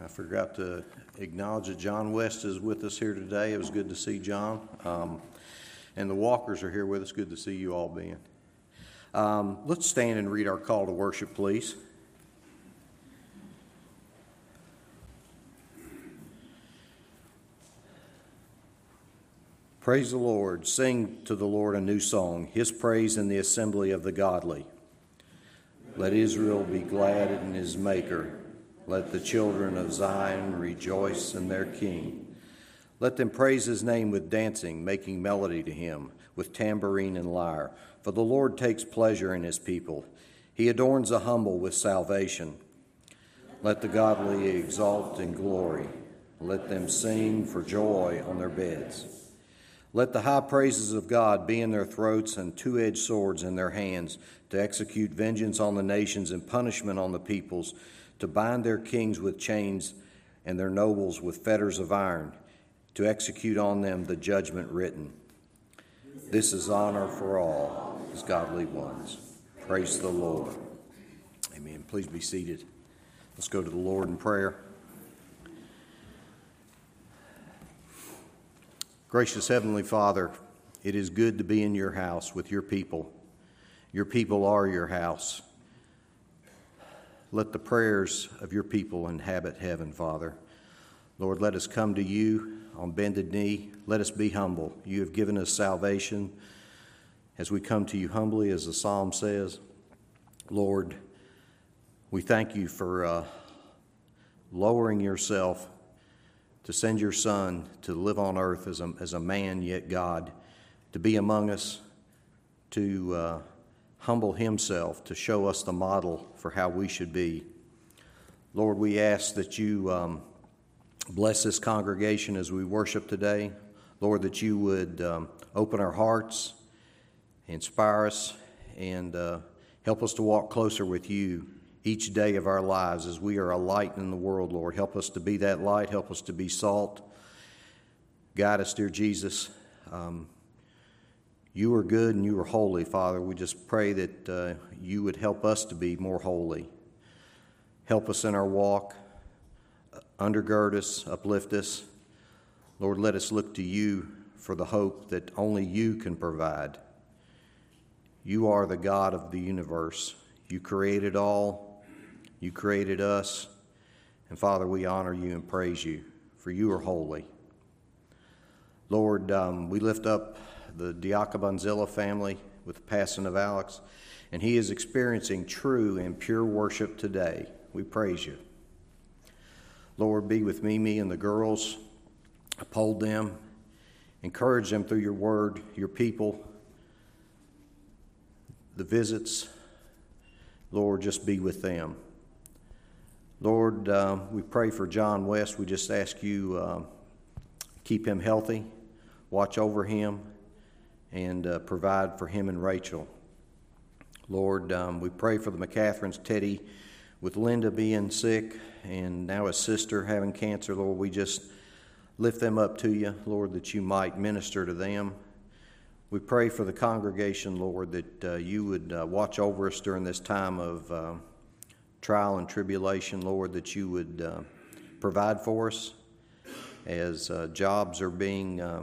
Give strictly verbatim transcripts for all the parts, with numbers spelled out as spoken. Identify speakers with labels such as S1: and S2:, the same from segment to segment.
S1: I forgot to acknowledge that John West is with us here today. It was good to see John. Um, and the Walkers are here with us. Good to see you all, Ben. Um, let's stand and read our call to worship, please. Praise the Lord. Sing to the Lord a new song, his praise in the assembly of the godly. Let Israel be glad in his Maker. Let the children of Zion rejoice in their King. Let them praise his name with dancing, making melody to him with tambourine and lyre. For the Lord takes pleasure in his people. He adorns the humble with salvation. Let the godly exalt in glory. Let them sing for joy on their beds. Let the high praises of God be in their throats and two-edged swords in their hands, to execute vengeance on the nations and punishment on the peoples, to bind their kings with chains and their nobles with fetters of iron, to execute on them the judgment written. This is honor for all his godly ones. Praise the Lord. Amen. Please be seated. Let's go to the Lord in prayer. Gracious Heavenly Father, it is good to be in your house with your people. Your people are your house. Let the prayers of your people inhabit heaven, Father. Lord, let us come to you on bended knee. Let us be humble. You have given us salvation. As we come to you humbly, as the psalm says, Lord, we thank you for uh, lowering yourself to send your Son to live on earth as a, as a man, yet God, to be among us, to uh, humble himself, to show us the model for how we should be. Lord, we ask that you um, bless this congregation as we worship today. Lord, that you would um, open our hearts, inspire us, and uh, help us to walk closer with you each day of our lives as we are a light in the world, Lord. Help us to be that light. Help us to be salt. Guide us, dear Jesus. Um, you are good and you are holy, Father. We just pray that uh, you would help us to be more holy. Help us in our walk. Undergird us, uplift us. Lord, let us look to you for the hope that only you can provide. You are the God of the universe. You created all. You created us. And Father, we honor you and praise you, for you are holy. Lord, um, we lift up the Diakabonzilla family with the passing of Alex, and he is experiencing true and pure worship today. We praise you. Lord, be with Mimi and the girls. Uphold them. Encourage them through your word, your people, the visits. Lord, just be with them. Lord, uh, we pray for John West. We just ask you uh, keep him healthy, watch over him, and uh, provide for him and Rachel. Lord, um, we pray for the McCatherines, Teddy, with Linda being sick and now his sister having cancer. Lord, we just lift them up to you, Lord, that you might minister to them. We pray for the congregation, Lord, that uh, you would uh, watch over us during this time of uh, trial and tribulation, Lord, that you would uh, provide for us as uh, jobs are being uh,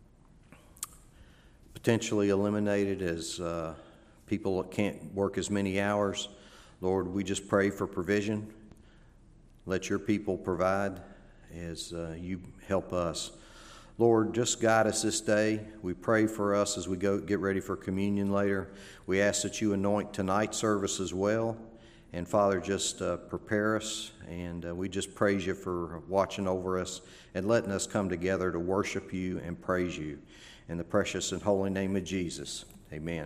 S1: potentially eliminated, as uh, people can't work as many hours. Lord, we just pray for provision. Let your people provide as uh, you help us. Lord, just guide us this day. We pray for us as we go get ready for communion later. We ask that you anoint tonight's service as well. And Father, just uh, prepare us. And uh, we just praise you for watching over us and letting us come together to worship you and praise you. In the precious and holy name of Jesus, amen.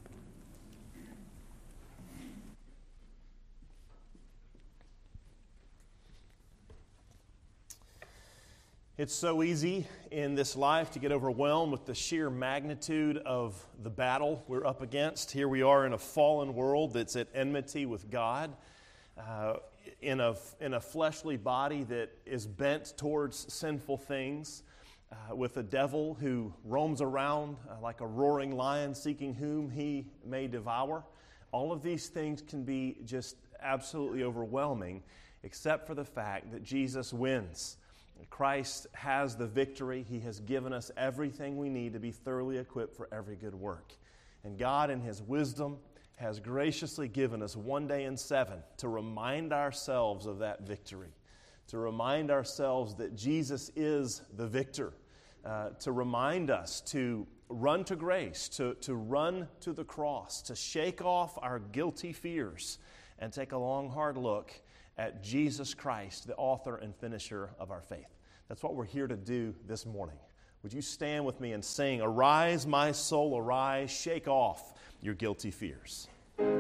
S2: It's so easy in this life to get overwhelmed with the sheer magnitude of the battle we're up against. Here we are in a fallen world that's at enmity with God, uh, in a in a fleshly body that is bent towards sinful things, uh, with a devil who roams around uh, like a roaring lion seeking whom he may devour. All of these things can be just absolutely overwhelming. except for the fact that Jesus wins. Christ has the victory. He has given us everything we need to be thoroughly equipped for every good work. And God, in His wisdom, has graciously given us one day in seven to remind ourselves of that victory, to remind ourselves that Jesus is the victor, uh, to remind us to run to grace, to, to run to the cross, to shake off our guilty fears and take a long, hard look at Jesus Christ, the author and finisher of our faith. That's what we're here to do this morning. Would you stand with me and sing, "Arise, my soul, arise, shake off your guilty fears."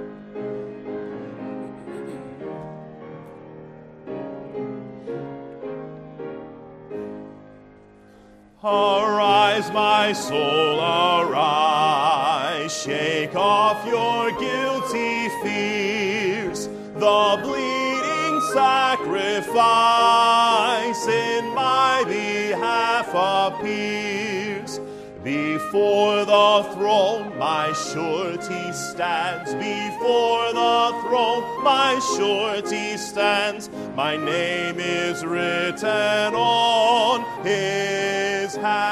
S2: Arise, my soul, arise, shake off your guilty fears. The bleeding sacrifice in my behalf appears. Before the throne my surety stands. Before the throne my surety stands. My name is written on His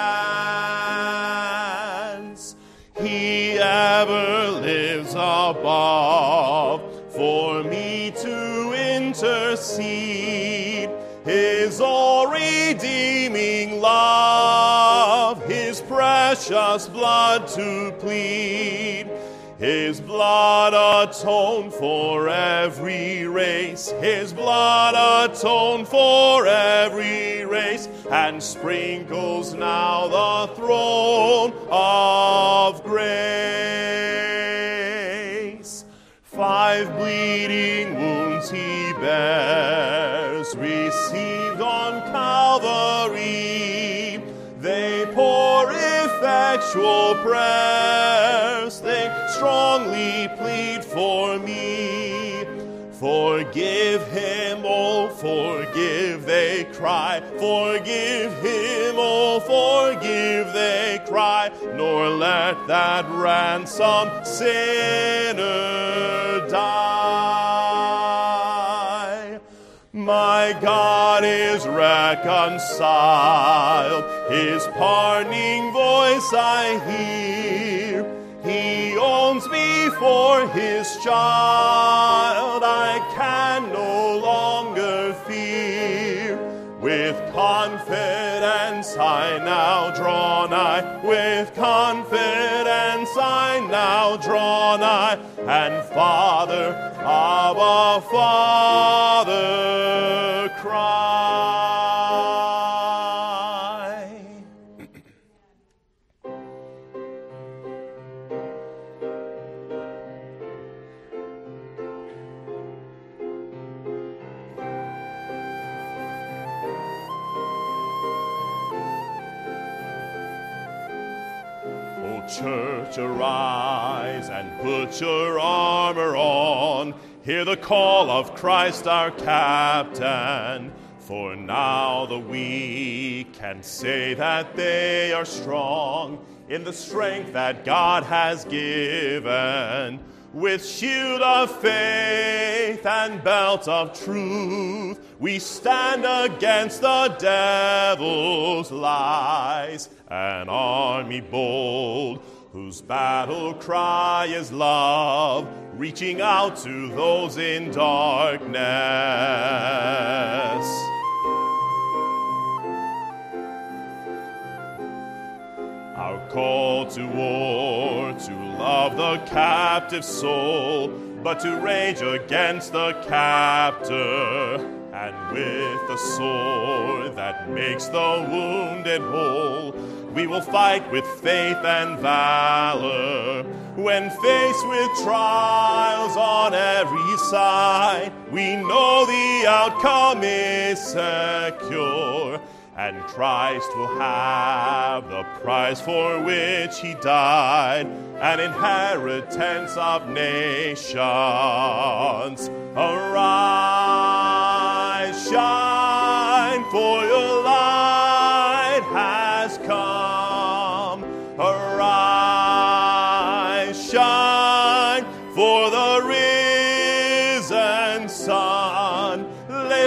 S2: hands. He ever lives above for me to intercede. His all-redeeming love, His precious blood to plead. His blood atoned for every race. His blood atoned for every race, and sprinkles now the throne of grace. Five bleeding wounds He bears, received on Calvary. They pour effectual prayers, they strongly plead for me. Forgive him, oh forgive, they cry. Forgive him, oh forgive, they cry. Nor let that ransomed sinner die. My God is reconciled, His pardoning voice I hear. He owns me for His child, I can no longer fear. With confidence I now draw nigh, with confidence I now draw nigh, and Father, Abba, Father, cry. Church, arise and put your armor on. Hear the call of Christ our captain. For now the weak can say that they are strong in the strength that God has given. With shield of faith and belt of truth, we stand against the devil's lies. An army bold, whose battle cry is love, reaching out to those in darkness. Our call to war, to love the captive soul, but to rage against the captor, and with the sword that makes the wounded whole, we will fight with faith and valor. When faced with trials on every side, we know the outcome is secure, and Christ will have the prize for which He died, an inheritance of nations. Arise, shine, for your light has come. Arise, shine, for the risen sun. Lay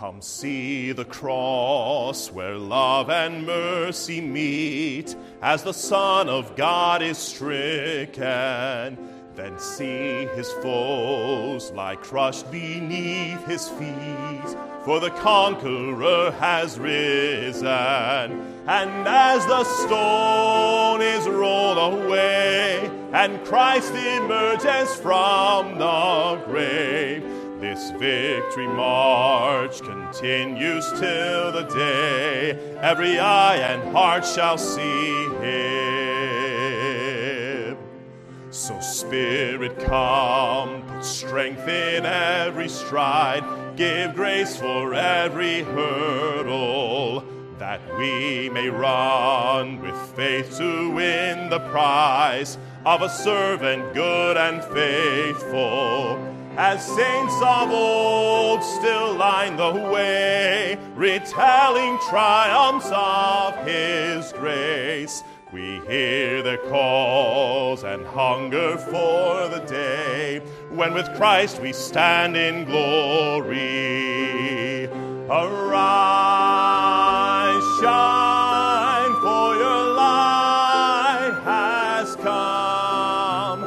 S2: Come see the cross where love and mercy meet, as the Son of God is stricken. Then see his foes lie crushed beneath his feet, for the conqueror has risen. And as the stone is rolled away, and Christ emerges from the grave, this victory march continues till the day every eye and heart shall see him. So Spirit, come, put strength in every stride, give grace for every hurdle, that we may run with faith to win the prize of a servant good and faithful. As saints of old still line the way, retelling triumphs of his grace, we hear their calls and hunger for the day when with Christ we stand in glory. Arise, shine, for your light has come.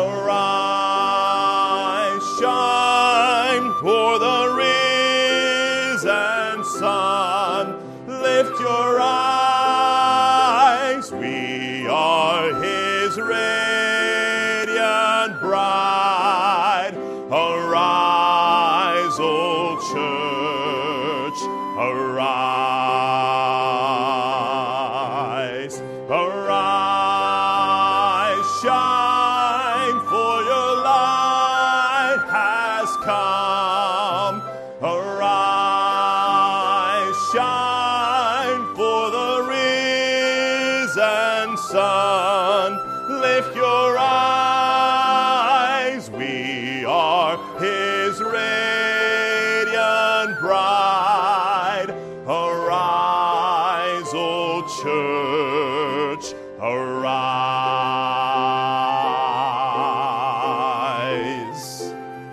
S2: Arise, shine, for the risen sun. Lift your eyes, we are his radiant bride. Arise, O church, arise, arise, shine, for your light has come. Arise, shine, for the risen sun. Lift your eyes, we are his radiant bride. Arise, O church, arise.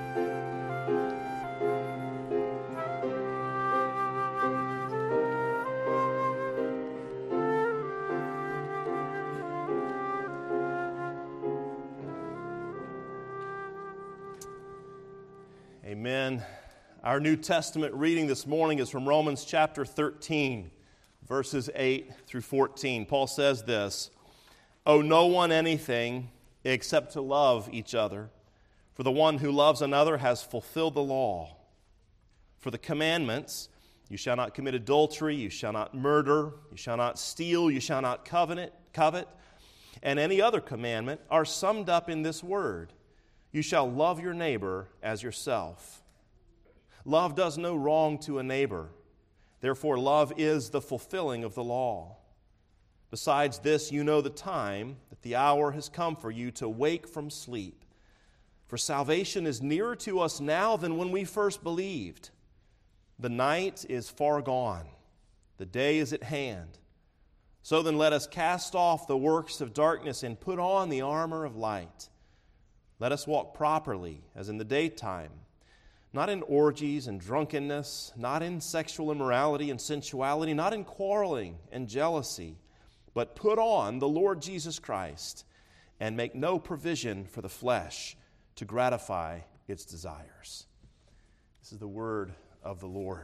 S2: Amen. Our New Testament reading this morning is from Romans chapter thirteen, verses eight through fourteen. Paul says this, "Owe no one anything except to love each other, for the one who loves another has fulfilled the law. For the commandments, you shall not commit adultery, you shall not murder, you shall not steal, you shall not covet, covet, and any other commandment are summed up in this word, you shall love your neighbor as yourself. Love does no wrong to a neighbor. Therefore, love is the fulfilling of the law. Besides this, you know the time, that the hour has come for you to wake from sleep. For salvation is nearer to us now than when we first believed. The night is far gone. The day is at hand. So then let us cast off the works of darkness and put on the armor of light. Let us walk properly, as in the daytime, not in orgies and drunkenness, not in sexual immorality and sensuality, not in quarreling and jealousy, but put on the Lord Jesus Christ and make no provision for the flesh to gratify its desires." This is the word of the Lord.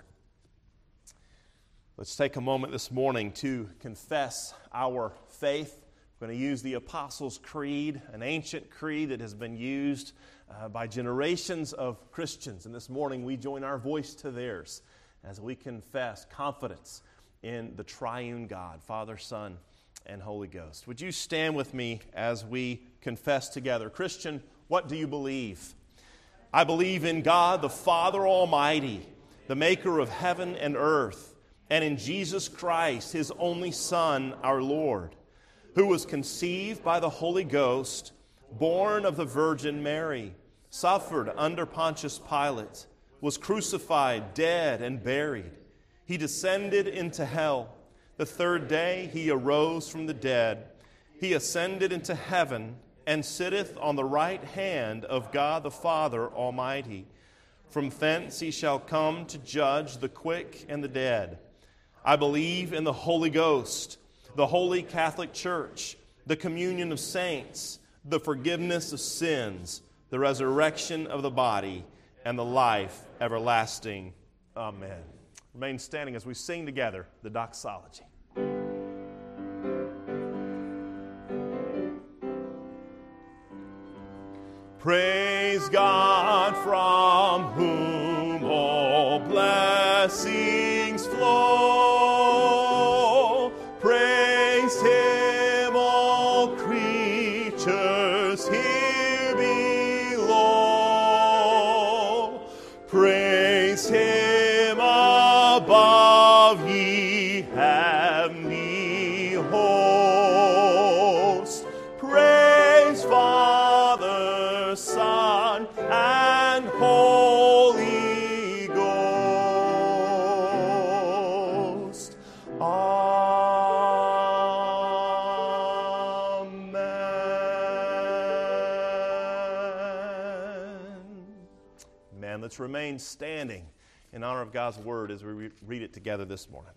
S2: Let's take a moment this morning to confess our faith. We're going to use the Apostles' Creed, an ancient creed that has been used uh, by generations of Christians. And this morning we join our voice to theirs as we confess confidence in the triune God, Father, Son, and Holy Ghost. Would you stand with me as we confess together? Christian, what do you believe? I believe in God, the Father Almighty, the maker of heaven and earth, and in Jesus Christ, his only Son, our Lord, who was conceived by the Holy Ghost, born of the Virgin Mary, suffered under Pontius Pilate, was crucified, dead, and buried. He descended into hell. The third day he arose from the dead. He ascended into heaven and sitteth on the right hand of God the Father Almighty. From thence he shall come to judge the quick and the dead. I believe in the Holy Ghost, the holy Catholic Church, the communion of saints, the forgiveness of sins, the resurrection of the body, and the life everlasting. Amen. Remain standing as we sing together the doxology. Praise God, from whom all blessings flow. Praise Him, all creatures here below. Praise Him above, ye heavenly hosts. Praise Father, Son, and Holy Ghost. Amen. Amen. Let's remain standing in honor of God's Word as we re- read it together this morning.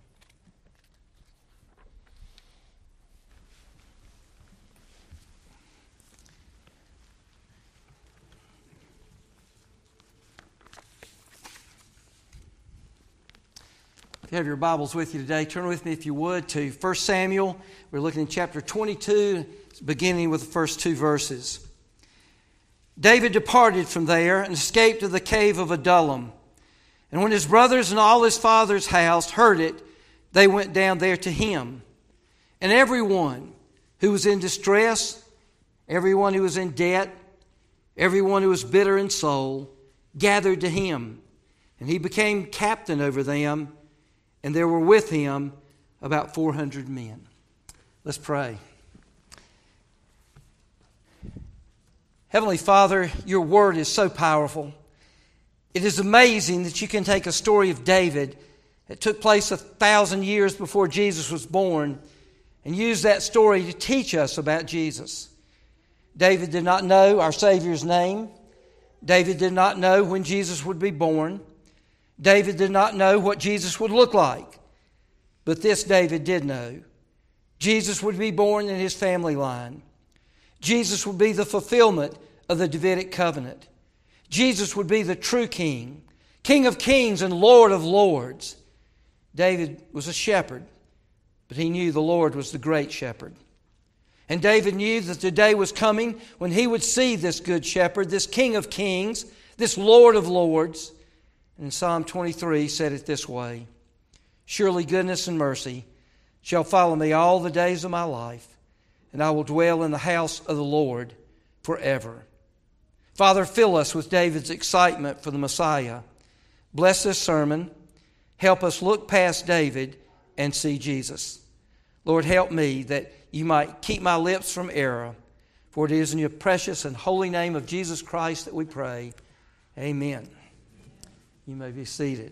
S3: If you have your Bibles with you today, turn with me, if you would, to First Samuel. We're looking at chapter twenty-two, beginning with the first two verses. David departed from there and escaped to the cave of Adullam. And when his brothers and all his father's house heard it, they went down there to him. And everyone who was in distress, everyone who was in debt, everyone who was bitter in soul, gathered to him. And he became captain over them. And there were with him about four hundred men. Let's pray. Heavenly Father, your word is so powerful. It is amazing that you can take a story of David that took place a thousand years before Jesus was born and use that story to teach us about Jesus. David did not know our Savior's name. David did not know when Jesus would be born. David did not know what Jesus would look like. But this David did know. Jesus would be born in his family line. Jesus would be the fulfillment of the Davidic covenant. Jesus would be the true king, King of kings and Lord of lords. David was a shepherd, but he knew the Lord was the great shepherd. And David knew that the day was coming when he would see this good shepherd, this King of kings, this Lord of lords. And in Psalm twenty-three said it this way: surely goodness and mercy shall follow me all the days of my life, and I will dwell in the house of the Lord forever. Father, fill us with David's excitement for the Messiah. Bless this sermon. Help us look past David and see Jesus. Lord, help me that you might keep my lips from error. For it is in your precious and holy name of Jesus Christ that we pray. Amen. You may be seated.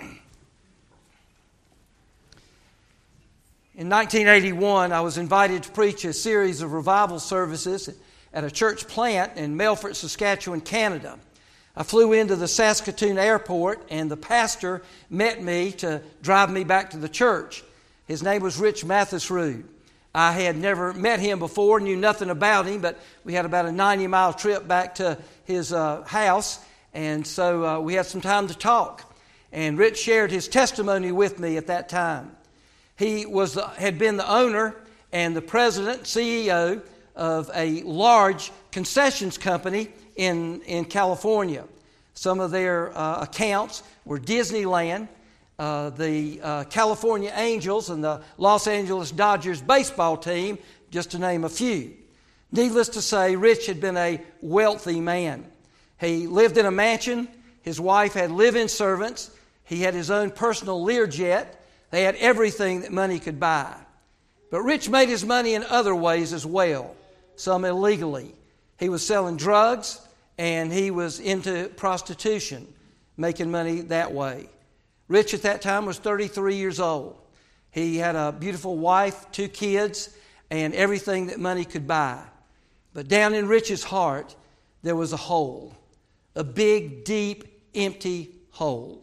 S3: In nineteen eighty-one, I was invited to preach a series of revival services at a church plant in Melfort, Saskatchewan, Canada. I flew into the Saskatoon airport, and the pastor met me to drive me back to the church. His name was Rich Mathesrud. I had never met him before, knew nothing about him, but we had about a ninety-mile trip back to his uh, house, and so uh, we had some time to talk. And Rich shared his testimony with me at that time. He was the, had been the owner and the president, C E O of a large concessions company in, in California. Some of their uh, accounts were Disneyland, uh, the uh, California Angels, and the Los Angeles Dodgers baseball team, just to name a few. Needless to say, Rich had been a wealthy man. He lived in a mansion. His wife had live-in servants. He had his own personal Learjet. They had everything that money could buy. But Rich made his money in other ways as well, some illegally. He was selling drugs, and he was into prostitution, making money that way. Rich at that time was thirty-three years old. He had a beautiful wife, two kids, and everything that money could buy. But down in Rich's heart, there was a hole, a big, deep, empty hole.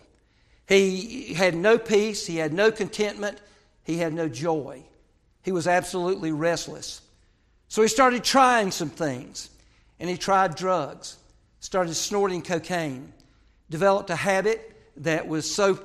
S3: He had no peace. He had no contentment. He had no joy. He was absolutely restless. So he started trying some things. And he tried drugs, started snorting cocaine, developed a habit that was so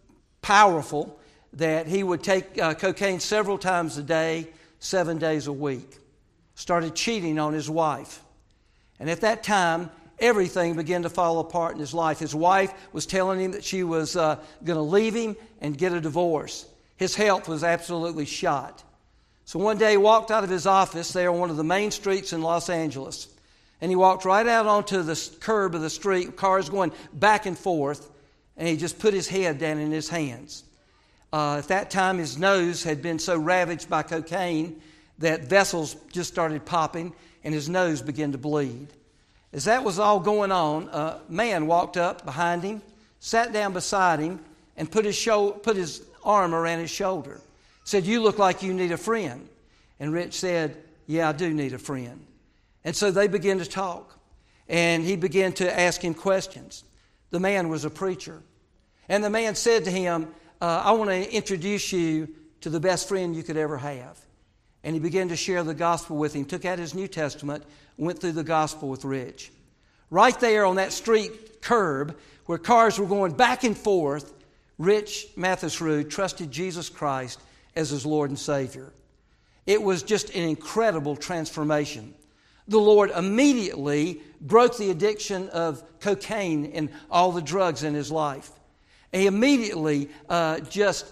S3: powerful that he would take uh, cocaine several times a day, seven days a week. Started cheating on his wife. And at that time, everything began to fall apart in his life. His wife was telling him that she was uh, going to leave him and get a divorce. His health was absolutely shot. So one day he walked out of his office there on one of the main streets in Los Angeles. And he walked right out onto the curb of the street, cars going back and forth, and he just put his head down in his hands. Uh, at that time, his nose had been so ravaged by cocaine that vessels just started popping, and his nose began to bleed. As that was all going on, a man walked up behind him, sat down beside him, and put his, sho- put his arm around his shoulder. Said, "You look like you need a friend." And Rich said, "Yeah, I do need a friend." And so they began to talk, and he began to ask him questions. The man was a preacher. And the man said to him, uh, "I want to introduce you to the best friend you could ever have." And he began to share the gospel with him, took out his New Testament, went through the gospel with Rich. Right there on that street curb where cars were going back and forth, Rich Mathesrud trusted Jesus Christ as his Lord and Savior. It was just an incredible transformation. The Lord immediately broke the addiction of cocaine and all the drugs in his life. He immediately uh, just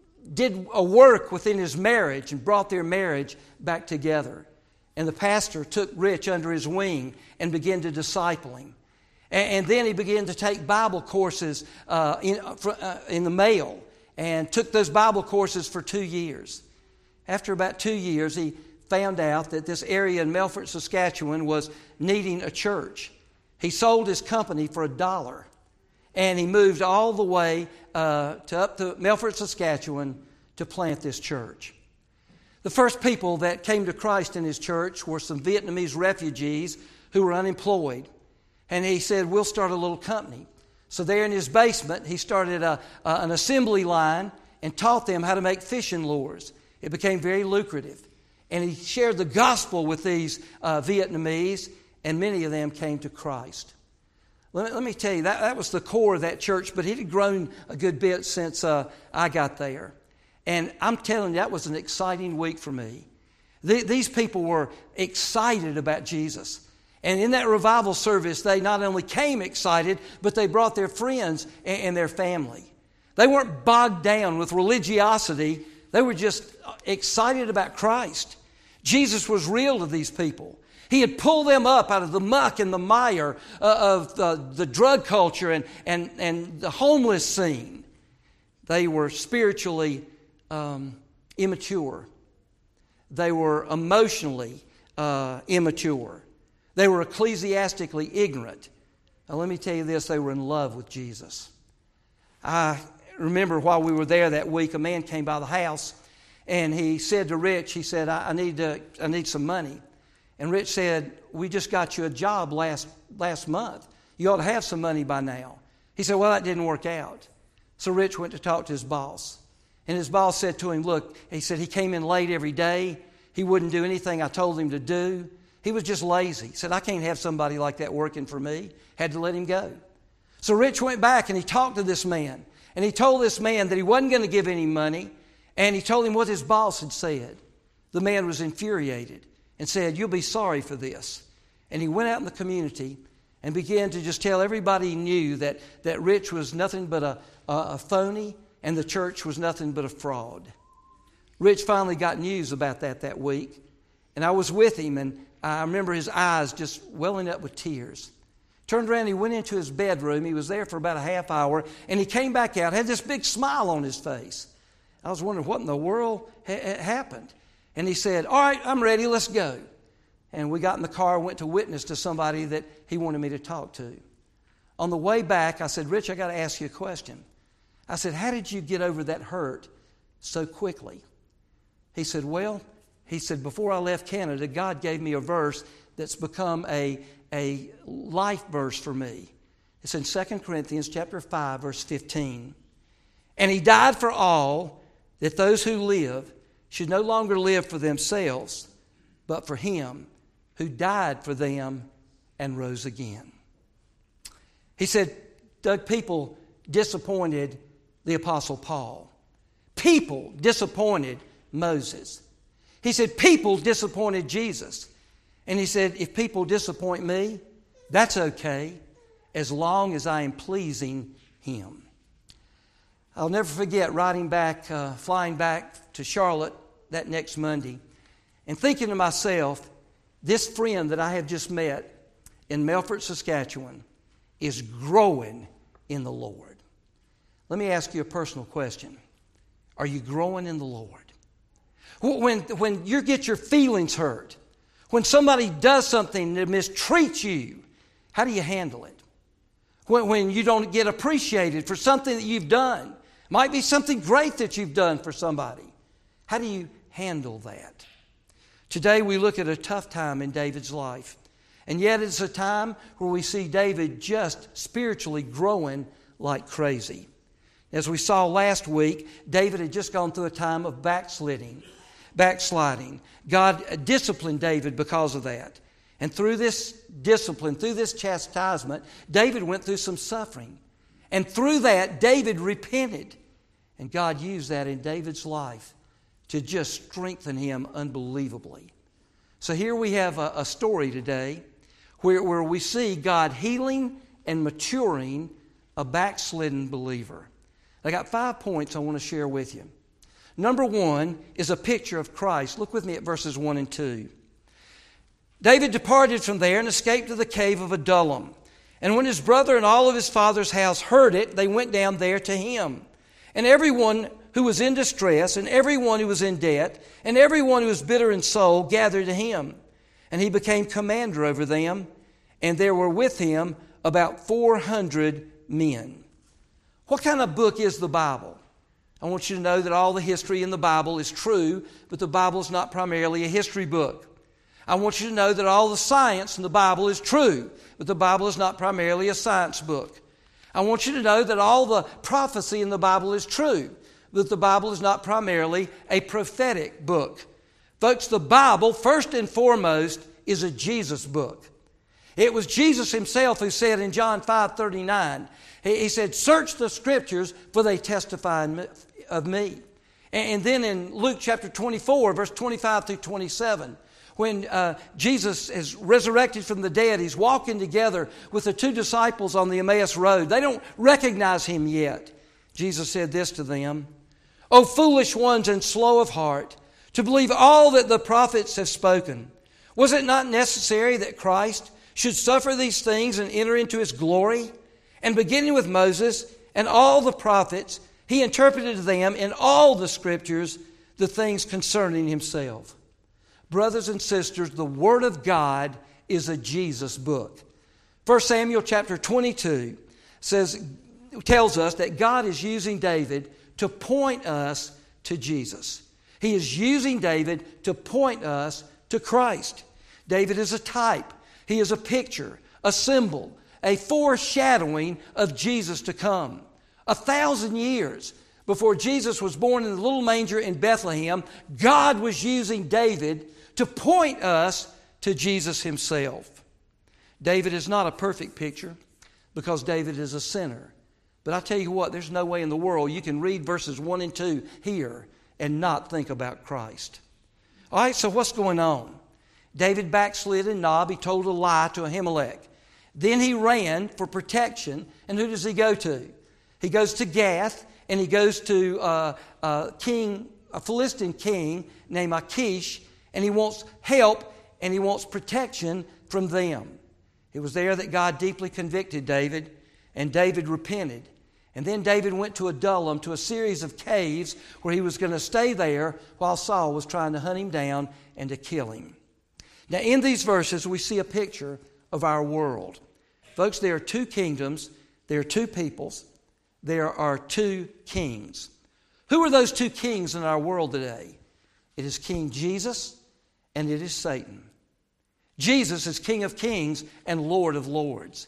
S3: did a work within his marriage and brought their marriage back together. And the pastor took Rich under his wing and began to disciple him. And, and then he began to take Bible courses uh, in, uh, in the mail and took those Bible courses for two years. After about two years, he found out that this area in Melfort, Saskatchewan was needing a church. He sold his company for a dollar, and he moved all the way uh, to up to Melfort, Saskatchewan to plant this church. The first people that came to Christ in his church were some Vietnamese refugees who were unemployed. And he said, "We'll start a little company." So there in his basement, he started a, a, an assembly line and taught them how to make fishing lures. It became very lucrative. And he shared the gospel with these uh, Vietnamese, and many of them came to Christ. Let me, let me tell you, that, that was the core of that church, but it had grown a good bit since uh, I got there. And I'm telling you, that was an exciting week for me. The, these people were excited about Jesus. And in that revival service, they not only came excited, but they brought their friends and, and their family. They weren't bogged down with religiosity. They were just excited about Christ. Jesus was real to these people. He had pulled them up out of the muck and the mire uh, of the, the drug culture and, and, and the homeless scene. They were spiritually um, immature. They were emotionally uh, immature. They were ecclesiastically ignorant. Now let me tell you this, they were in love with Jesus. I remember while we were there that week, a man came by the house and he said to Rich, he said, I, I need to, I need some money. And Rich said, "We just got you a job last, last month. You ought to have some money by now." He said, "Well, that didn't work out." So Rich went to talk to his boss. And his boss said to him, "Look," he said, "he came in late every day. He wouldn't do anything I told him to do. He was just lazy." He said, "I can't have somebody like that working for me." Had to let him go. So Rich went back and he talked to this man. And he told this man that he wasn't going to give any money. And he told him what his boss had said. The man was infuriated and said, "You'll be sorry for this." And he went out in the community and began to just tell everybody he knew that, that Rich was nothing but a, a, a phony and the church was nothing but a fraud. Rich finally got news about that that week. And I was with him, and I remember his eyes just welling up with tears. Turned around, he went into his bedroom. He was there for about a half hour, and he came back out, had this big smile on his face. I was wondering what in the world ha- happened. And he said, "All right, I'm ready, let's go." And we got in the car and went to witness to somebody that he wanted me to talk to. On the way back, I said, "Rich, I got to ask you a question." I said, "How did you get over that hurt so quickly?" He said, "Well," he said, "before I left Canada, God gave me a verse that's become a, a life verse for me." It's in Second Corinthians chapter five, verse fifteen. And he died for all, that those who live should no longer live for themselves, but for him who died for them and rose again. He said, Doug, people disappointed the Apostle Paul. People disappointed Moses. He said, people disappointed Jesus. And he said, if people disappoint me, that's okay, as long as I am pleasing him. I'll never forget riding back, uh, flying back to Charlotte that next Monday and thinking to myself, this friend that I have just met in Melfort, Saskatchewan is growing in the Lord. Let me ask you a personal question. Are you growing in the Lord? When, when you get your feelings hurt, when somebody does something that mistreats you, how do you handle it? When, when you don't get appreciated for something that you've done, might be something great that you've done for somebody. How do you handle that? Today we look at a tough time in David's life. And yet it's a time where we see David just spiritually growing like crazy. As we saw last week, David had just gone through a time of backsliding, backsliding. God disciplined David because of that. And through this discipline, through this chastisement, David went through some suffering. And through that, David repented. And God used that in David's life to just strengthen him unbelievably. So here we have a, a story today where, where we see God healing and maturing a backslidden believer. I got five points I want to share with you. Number one is a picture of Christ. Look with me at verses one and two. David departed from there and escaped to the cave of Adullam. And when his brother and all of his father's house heard it, they went down there to him. And everyone who was in distress, and everyone who was in debt, and everyone who was bitter in soul gathered to him. And he became commander over them, and there were with him about four hundred men. What kind of book is the Bible? I want you to know that all the history in the Bible is true, but the Bible is not primarily a history book. I want you to know that all the science in the Bible is true, but the Bible is not primarily a science book. I want you to know that all the prophecy in the Bible is true, but the Bible is not primarily a prophetic book. Folks, the Bible, first and foremost, is a Jesus book. It was Jesus himself who said in John five thirty-nine, he said, search the Scriptures, for they testify of me. And then in Luke chapter twenty-four, verse twenty-five through twenty-seven, when uh, Jesus is resurrected from the dead, he's walking together with the two disciples on the Emmaus Road. They don't recognize him yet. Jesus said this to them, O foolish ones and slow of heart, to believe all that the prophets have spoken. Was it not necessary that Christ should suffer these things and enter into his glory? And beginning with Moses and all the prophets, he interpreted to them in all the Scriptures the things concerning himself. Brothers and sisters, the Word of God is a Jesus book. First Samuel chapter twenty-two says, tells us that God is using David to point us to Jesus. He is using David to point us to Christ. David is a type. He is a picture, a symbol, a foreshadowing of Jesus to come. A thousand years before Jesus was born in the little manger in Bethlehem, God was using David to point us to Jesus himself. David is not a perfect picture because David is a sinner. But I tell you what, there's no way in the world you can read verses one and two here and not think about Christ. All right, so what's going on? David backslid in Nob. He told a lie to Ahimelech. Then he ran for protection. And who does he go to? He goes to Gath, and he goes to uh, uh, king, a Philistine king named Achish, and he wants help and he wants protection from them. It was there that God deeply convicted David, and David repented. And then David went to Adullam, to a series of caves where he was going to stay there while Saul was trying to hunt him down and to kill him. Now, in these verses, we see a picture of our world. Folks, there are two kingdoms, there are two peoples, there are two kings. Who are those two kings in our world today? It is King Jesus and it is Satan. Jesus is King of kings and Lord of lords.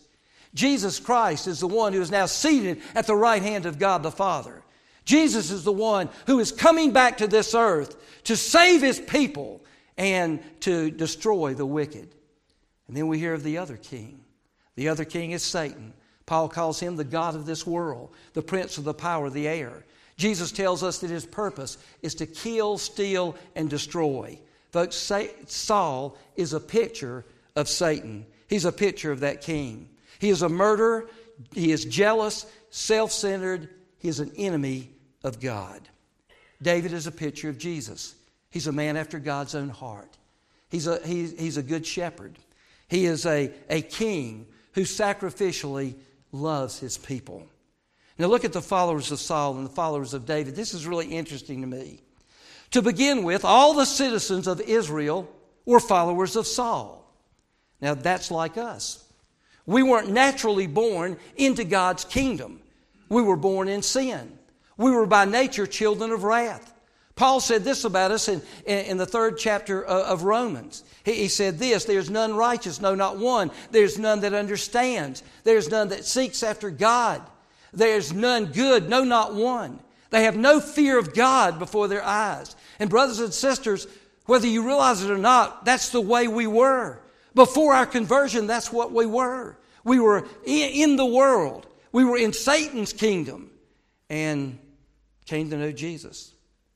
S3: Jesus Christ is the one who is now seated at the right hand of God the Father. Jesus is the one who is coming back to this earth to save His people and to destroy the wicked. And then we hear of the other king. The other king is Satan. Paul calls him the god of this world, the prince of the power of the air. Jesus tells us that his purpose is to kill, steal, and destroy. Folks, Saul is a picture of Satan. He's a picture of that king. He is a murderer. He is jealous, self-centered. He is an enemy of God. David is a picture of Jesus. He's a man after God's own heart. He's a, he's, he's a good shepherd. He is a, a king who sacrificially loves his people. Now look at the followers of Saul and the followers of David. This is really interesting to me. To begin with, all the citizens of Israel were followers of Saul. Now that's like us. We weren't naturally born into God's kingdom. We were born in sin. We were by nature children of wrath. Paul said this about us in, in the third chapter of Romans. He, he said this, there's none righteous, no, not one. There's none that understands. There's none that seeks after God. There's none good, no, not one. They have no fear of God before their eyes. And brothers and sisters, whether you realize it or not, that's the way we were. Before our conversion, that's what we were. We were in the world. We were in Satan's kingdom and came to know Jesus.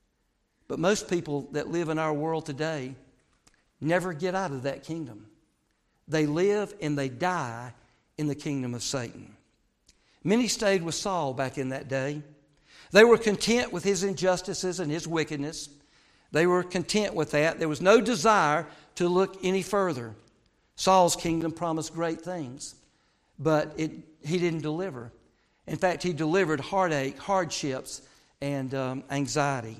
S3: But most people that live in our world today never get out of that kingdom. They live and they die in the kingdom of Satan. Many stayed with Saul back in that day. They were content with his injustices and his wickedness. They were content with that. There was no desire to look any further. Saul's kingdom promised great things, but it, he didn't deliver. In fact, he delivered heartache, hardships, and um, anxiety.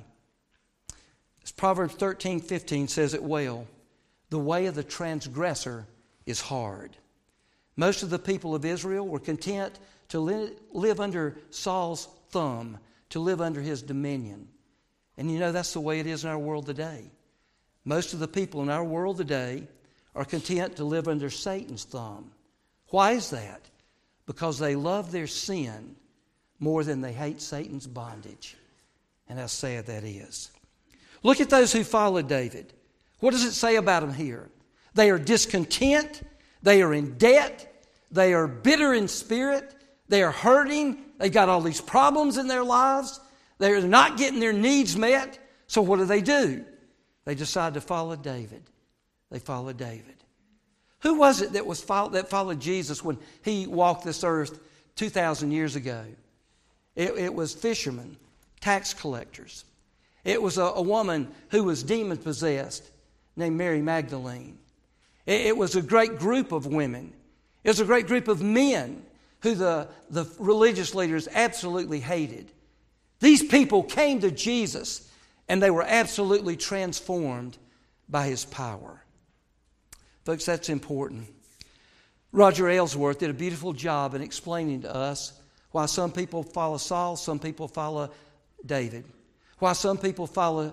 S3: As Proverbs thirteen fifteen says it well, the way of the transgressor is hard. Most of the people of Israel were content to li- live under Saul's thumb, to live under his dominion. And you know, that's the way it is in our world today. Most of the people in our world today are content to live under Satan's thumb. Why is that? Because they love their sin more than they hate Satan's bondage. And how sad that is. Look at those who followed David. What does it say about them here? They are discontent. They are in debt. They are bitter in spirit. They are hurting. They've got all these problems in their lives. They're not getting their needs met. So what do they do? They decide to follow David. They followed David. Who was it that was follow, that followed Jesus when he walked this earth two thousand years ago? It, it was fishermen, tax collectors. It was a, a woman who was demon-possessed named Mary Magdalene. It, it was a great group of women. It was a great group of men who the, the religious leaders absolutely hated. These people came to Jesus and they were absolutely transformed by his power. Folks, that's important. Roger Ellsworth did a beautiful job in explaining to us why some people follow Saul, some people follow David. Why some people follow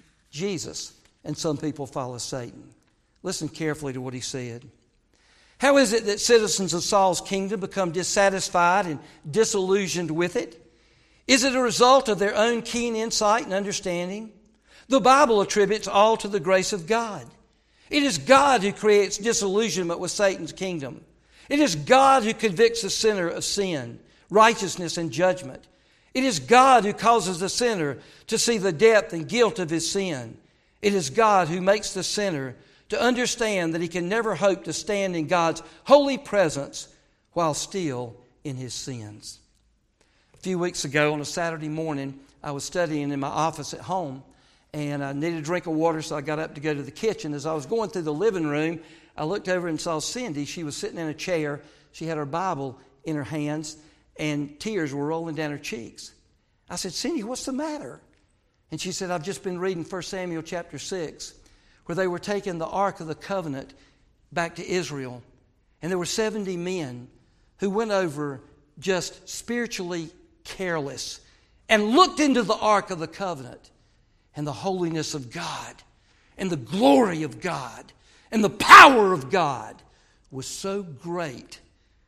S3: Jesus and some people follow Satan. Listen carefully to what he said. How is it that citizens of Saul's kingdom become dissatisfied and disillusioned with it? Is it a result of their own keen insight and understanding? The Bible attributes all to the grace of God. It is God who creates disillusionment with Satan's kingdom. It is God who convicts the sinner of sin, righteousness, and judgment. It is God who causes the sinner to see the depth and guilt of his sin. It is God who makes the sinner to understand that he can never hope to stand in God's holy presence while still in his sins. A few weeks ago on a Saturday morning, I was studying in my office at home, and I needed a drink of water, so I got up to go to the kitchen. As I was going through the living room, I looked over and saw Cindy. She was sitting in a chair. She had her Bible in her hands, and tears were rolling down her cheeks. I said, Cindy, what's the matter? And she said, I've just been reading First Samuel chapter six, where they were taking the Ark of the Covenant back to Israel. And there were seventy men who went over just spiritually careless and looked into the Ark of the Covenant. And the holiness of God and the glory of God and the power of God was so great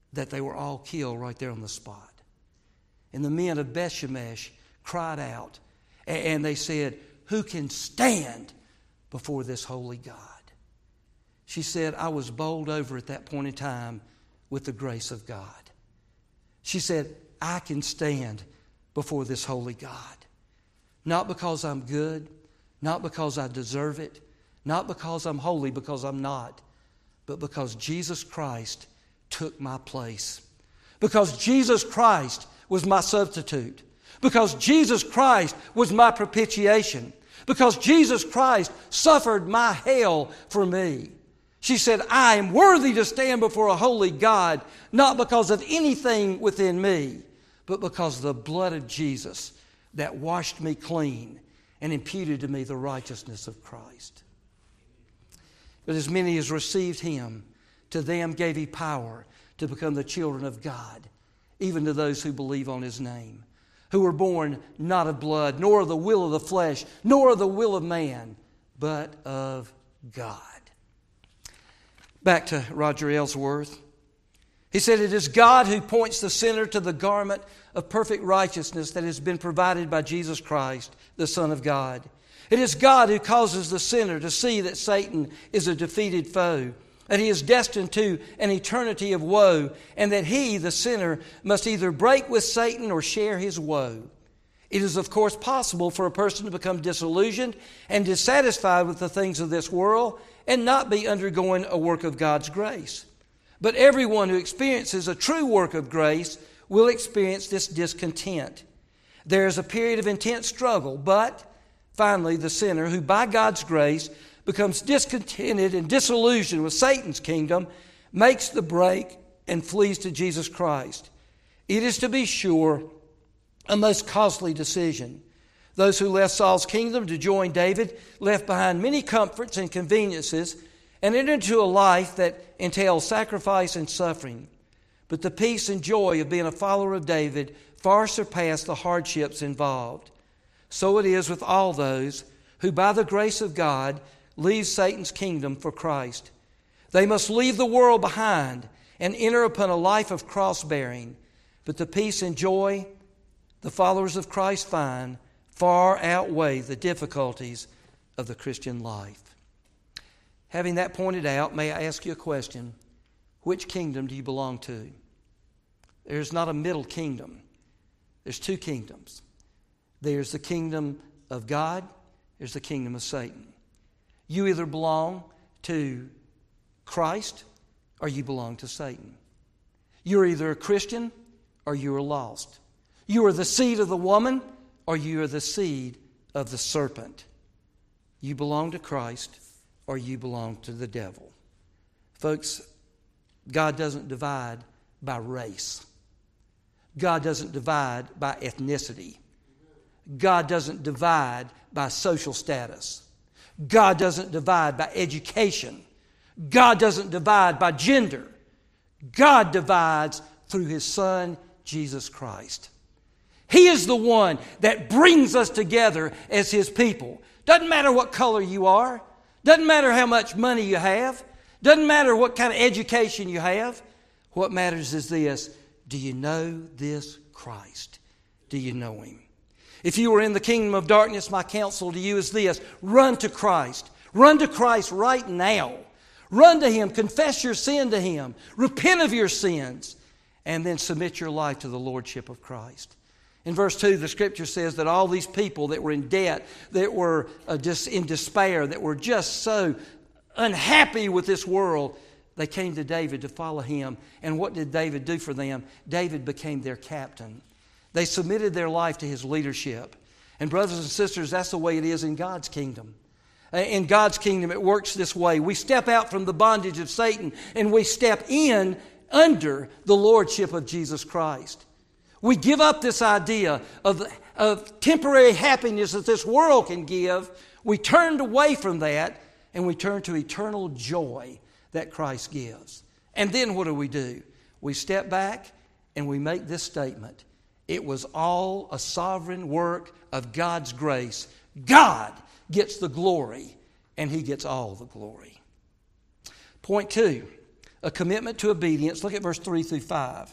S3: that they were all killed right there on the spot. And the men of Beth-Shemesh cried out, and they said, "Who can stand before this holy God?" She said, "I was bowled over at that point in time with the grace of God." She said, "I can stand before this holy God. Not because I'm good, not because I deserve it, not because I'm holy, because I'm not, but because Jesus Christ took my place. Because Jesus Christ was my substitute. Because Jesus Christ was my propitiation. Because Jesus Christ suffered my hell for me." She said, "I am worthy to stand before a holy God, not because of anything within me, but because of the blood of Jesus that washed me clean and imputed to me the righteousness of Christ." But as many as received Him, to them gave He power to become the children of God, even to those who believe on His name, who were born not of blood, nor of the will of the flesh, nor of the will of man, but of God. Back to Roger Ellsworth. He said, "It is God who points the sinner to the garment of perfect righteousness that has been provided by Jesus Christ, the Son of God. It is God who causes the sinner to see that Satan is a defeated foe, that he is destined to an eternity of woe, and that he, the sinner, must either break with Satan or share his woe. It is, of course, possible for a person to become disillusioned and dissatisfied with the things of this world and not be undergoing a work of God's grace. But everyone who experiences a true work of grace will experience this discontent. There is a period of intense struggle, but finally the sinner, who by God's grace becomes discontented and disillusioned with Satan's kingdom, makes the break and flees to Jesus Christ. It is, to be sure, a most costly decision. Those who left Saul's kingdom to join David left behind many comforts and conveniences and entered into a life that entails sacrifice and suffering. But the peace and joy of being a follower of David far surpassed the hardships involved. So it is with all those who, by the grace of God, leave Satan's kingdom for Christ. They must leave the world behind and enter upon a life of cross-bearing. But the peace and joy the followers of Christ find far outweigh the difficulties of the Christian life. Having that pointed out, may I ask you a question? Which kingdom do you belong to? There's not a middle kingdom. There's two kingdoms. There's the kingdom of God. There's the kingdom of Satan. You either belong to Christ or you belong to Satan. You're either a Christian or you are lost. You are the seed of the woman or you are the seed of the serpent. You belong to Christ or you belong to the devil. Folks, God doesn't divide by race. God doesn't divide by ethnicity. God doesn't divide by social status. God doesn't divide by education. God doesn't divide by gender. God divides through His Son, Jesus Christ. He is the one that brings us together as His people. Doesn't matter what color you are. Doesn't matter how much money you have. Doesn't matter what kind of education you have. What matters is this: do you know this Christ? Do you know Him? If you are in the kingdom of darkness, my counsel to you is this: run to Christ. Run to Christ right now. Run to Him. Confess your sin to Him. Repent of your sins. And then submit your life to the Lordship of Christ. In verse two, the Scripture says that all these people that were in debt, that were uh, just in despair, that were just so unhappy with this world, they came to David to follow him. And what did David do for them? David became their captain. They submitted their life to his leadership. And brothers and sisters, that's the way it is in God's kingdom. In God's kingdom, it works this way. We step out from the bondage of Satan and we step in under the lordship of Jesus Christ. We give up this idea of, of temporary happiness that this world can give. We turned away from that and we turn to eternal joy that Christ gives. And then what do we do? We step back and we make this statement: it was all a sovereign work of God's grace. God gets the glory, and He gets all the glory. Point two, a commitment to obedience. Look at verse three through five.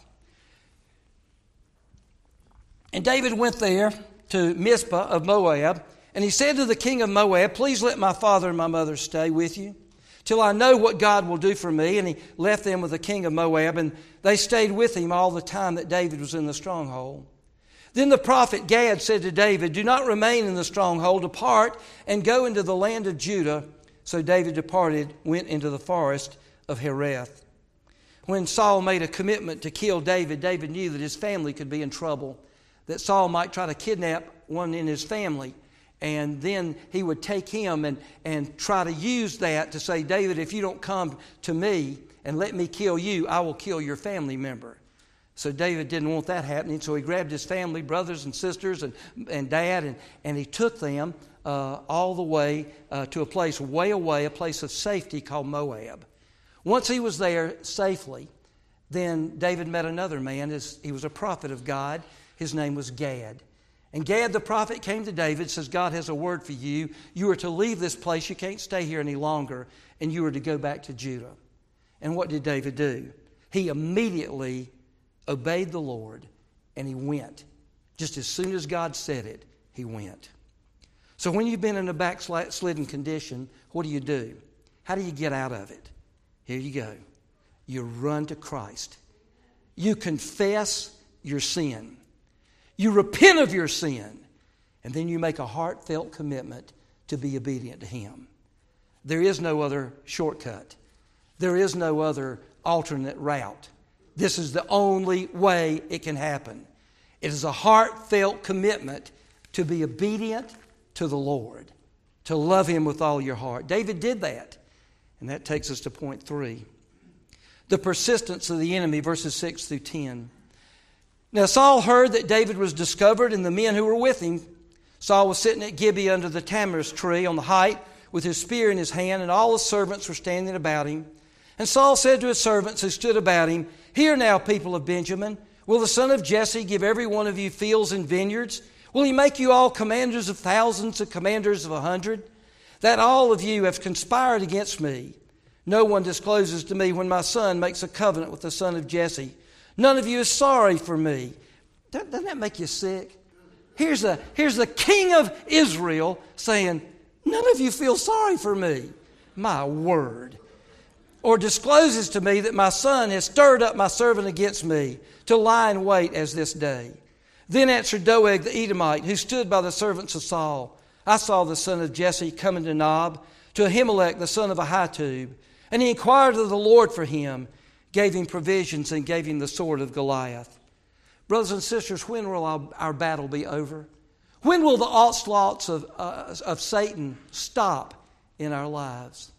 S3: And David went there to Mizpah of Moab, and he said to the king of Moab, "Please let my father and my mother stay with you, till I know what God will do for me." And he left them with the king of Moab, and they stayed with him all the time that David was in the stronghold. Then the prophet Gad said to David, "Do not remain in the stronghold. Depart and go into the land of Judah." So David departed, went into the forest of Hereth. When Saul made a commitment to kill David, David knew that his family could be in trouble, that Saul might try to kidnap one in his family. And then he would take him and, and try to use that to say, "David, if you don't come to me and let me kill you, I will kill your family member." So David didn't want that happening, so he grabbed his family, brothers and sisters and, and dad, and, and he took them uh, all the way uh, to a place way away, a place of safety called Moab. Once he was there safely, then David met another man. He was a prophet of God. His name was Gad. And Gad the prophet came to David, says, "God has a word for you. You are to leave this place. You can't stay here any longer. And you are to go back to Judah." And what did David do? He immediately obeyed the Lord, and he went. Just as soon as God said it, he went. So when you've been in a backslidden condition, what do you do? How do you get out of it? Here you go. You run to Christ. You confess your sin. You repent of your sin, and then you make a heartfelt commitment to be obedient to Him. There is no other shortcut. There is no other alternate route. This is the only way it can happen. It is a heartfelt commitment to be obedient to the Lord, to love Him with all your heart. David did that, and that takes us to point three. The persistence of the enemy, verses six through ten. Now Saul heard that David was discovered and the men who were with him. Saul was sitting at Gibeah under the tamarisk tree on the height with his spear in his hand, and all his servants were standing about him. And Saul said to his servants who stood about him, "Hear now, people of Benjamin, will the son of Jesse give every one of you fields and vineyards? Will he make you all commanders of thousands and commanders of a hundred? That all of you have conspired against me. No one discloses to me when my son makes a covenant with the son of Jesse. None of you is sorry for me." Doesn't that make you sick? Here's the, here's the king of Israel saying, "None of you feel sorry for me." My word. "Or discloses to me that my son has stirred up my servant against me to lie in wait as this day." Then answered Doeg the Edomite, who stood by the servants of Saul, "I saw the son of Jesse coming to Nob, to Ahimelech the son of Ahitub, and he inquired of the Lord for him, gave him provisions, and gave him the sword of Goliath." Brothers and sisters, when will our, our battle be over? When will the onslaughts of, uh, of Satan stop in our lives?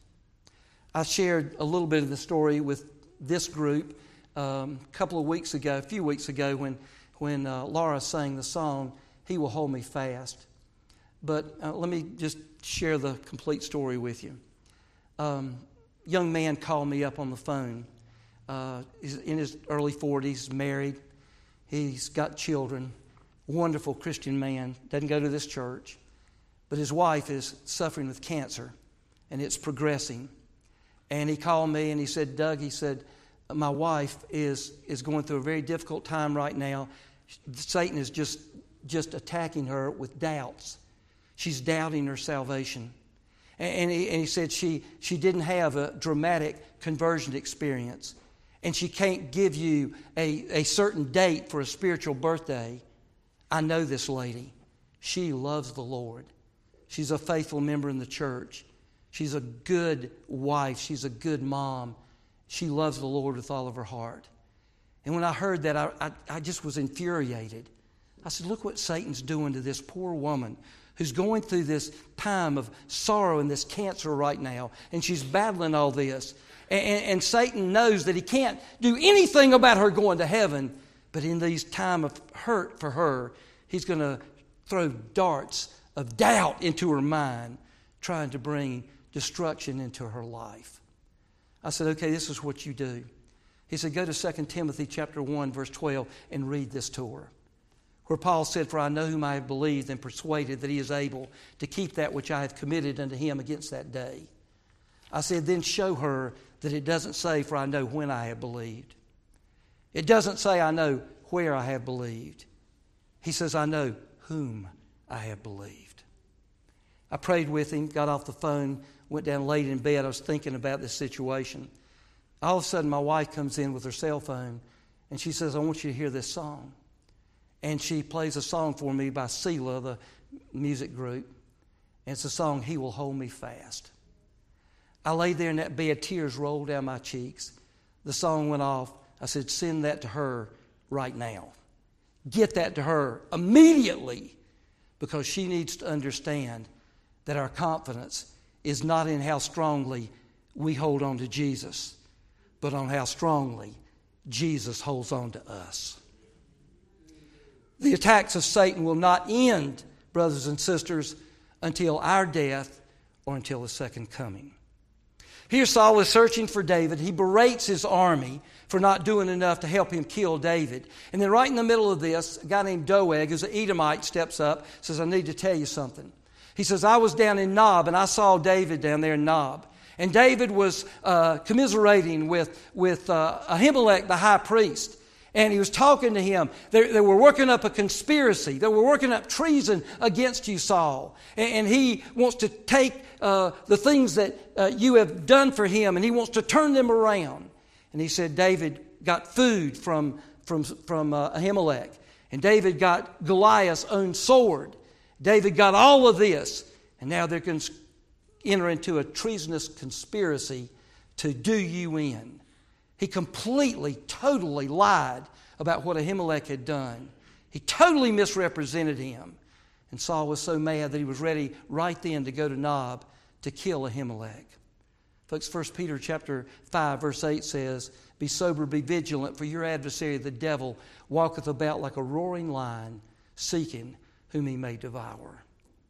S3: I shared a little bit of the story with this group um, a couple of weeks ago, a few weeks ago, when, when uh, Laura sang the song, "He Will Hold Me Fast." But uh, let me just share the complete story with you. Um, young man called me up on the phone. Uh, he's in his early forties, married. He's got children. Wonderful Christian man. Doesn't go to this church. But his wife is suffering with cancer, and it's progressing. And he called me and he said, "Doug," he said, "my wife is, is going through a very difficult time right now. Satan is just, just attacking her with doubts. She's doubting her salvation." And he, and he said she, she didn't have a dramatic conversion experience. And she can't give you a, a certain date for a spiritual birthday. "I know this lady. She loves the Lord. She's a faithful member in the church. She's a good wife. She's a good mom. She loves the Lord with all of her heart." And when I heard that, I, I, I just was infuriated. I said, look what Satan's doing to this poor woman who's going through this time of sorrow and this cancer right now. And she's battling all this. And, and, and Satan knows that he can't do anything about her going to heaven. But in these time of hurt for her, he's going to throw darts of doubt into her mind, trying to bring destruction into her life. I said, okay, this is what you do. He said, go to Second Timothy chapter one, verse twelve, and read this to her. Where Paul said, "For I know whom I have believed and persuaded that he is able to keep that which I have committed unto him against that day." I said, then show her that it doesn't say, for I know when I have believed. It doesn't say, I know where I have believed. He says, I know whom I have believed. I prayed with him, got off the phone, went down late in bed. I was thinking about this situation. All of a sudden, my wife comes in with her cell phone, and she says, I want you to hear this song. And she plays a song for me by Selah, the music group. And it's a song, He Will Hold Me Fast. I lay there in that bed, tears rolled down my cheeks. The song went off. I said, send that to her right now. Get that to her immediately, because she needs to understand that our confidence is not in how strongly we hold on to Jesus, but on how strongly Jesus holds on to us. The attacks of Satan will not end, brothers and sisters, until our death or until the second coming. Here Saul is searching for David. He berates his army for not doing enough to help him kill David. And then right in the middle of this, a guy named Doeg, who's an Edomite, steps up, says, I need to tell you something. He says, I was down in Nob, and I saw David down there in Nob. And David was uh, commiserating with, with uh, Ahimelech, the high priest. And he was talking to him. They, they were working up a conspiracy. They were working up treason against you, Saul. And, and he wants to take uh, the things that uh, you have done for him, and he wants to turn them around. And he said David got food from, from, from uh, Ahimelech. And David got Goliath's own sword. David got all of this. And now they're going to enter into a treasonous conspiracy to do you in. He completely, totally lied about what Ahimelech had done. He totally misrepresented him. And Saul was so mad that he was ready right then to go to Nob to kill Ahimelech. Folks, First Peter chapter five, verse eight says, be sober, be vigilant, for your adversary, the devil, walketh about like a roaring lion, seeking whom he may devour.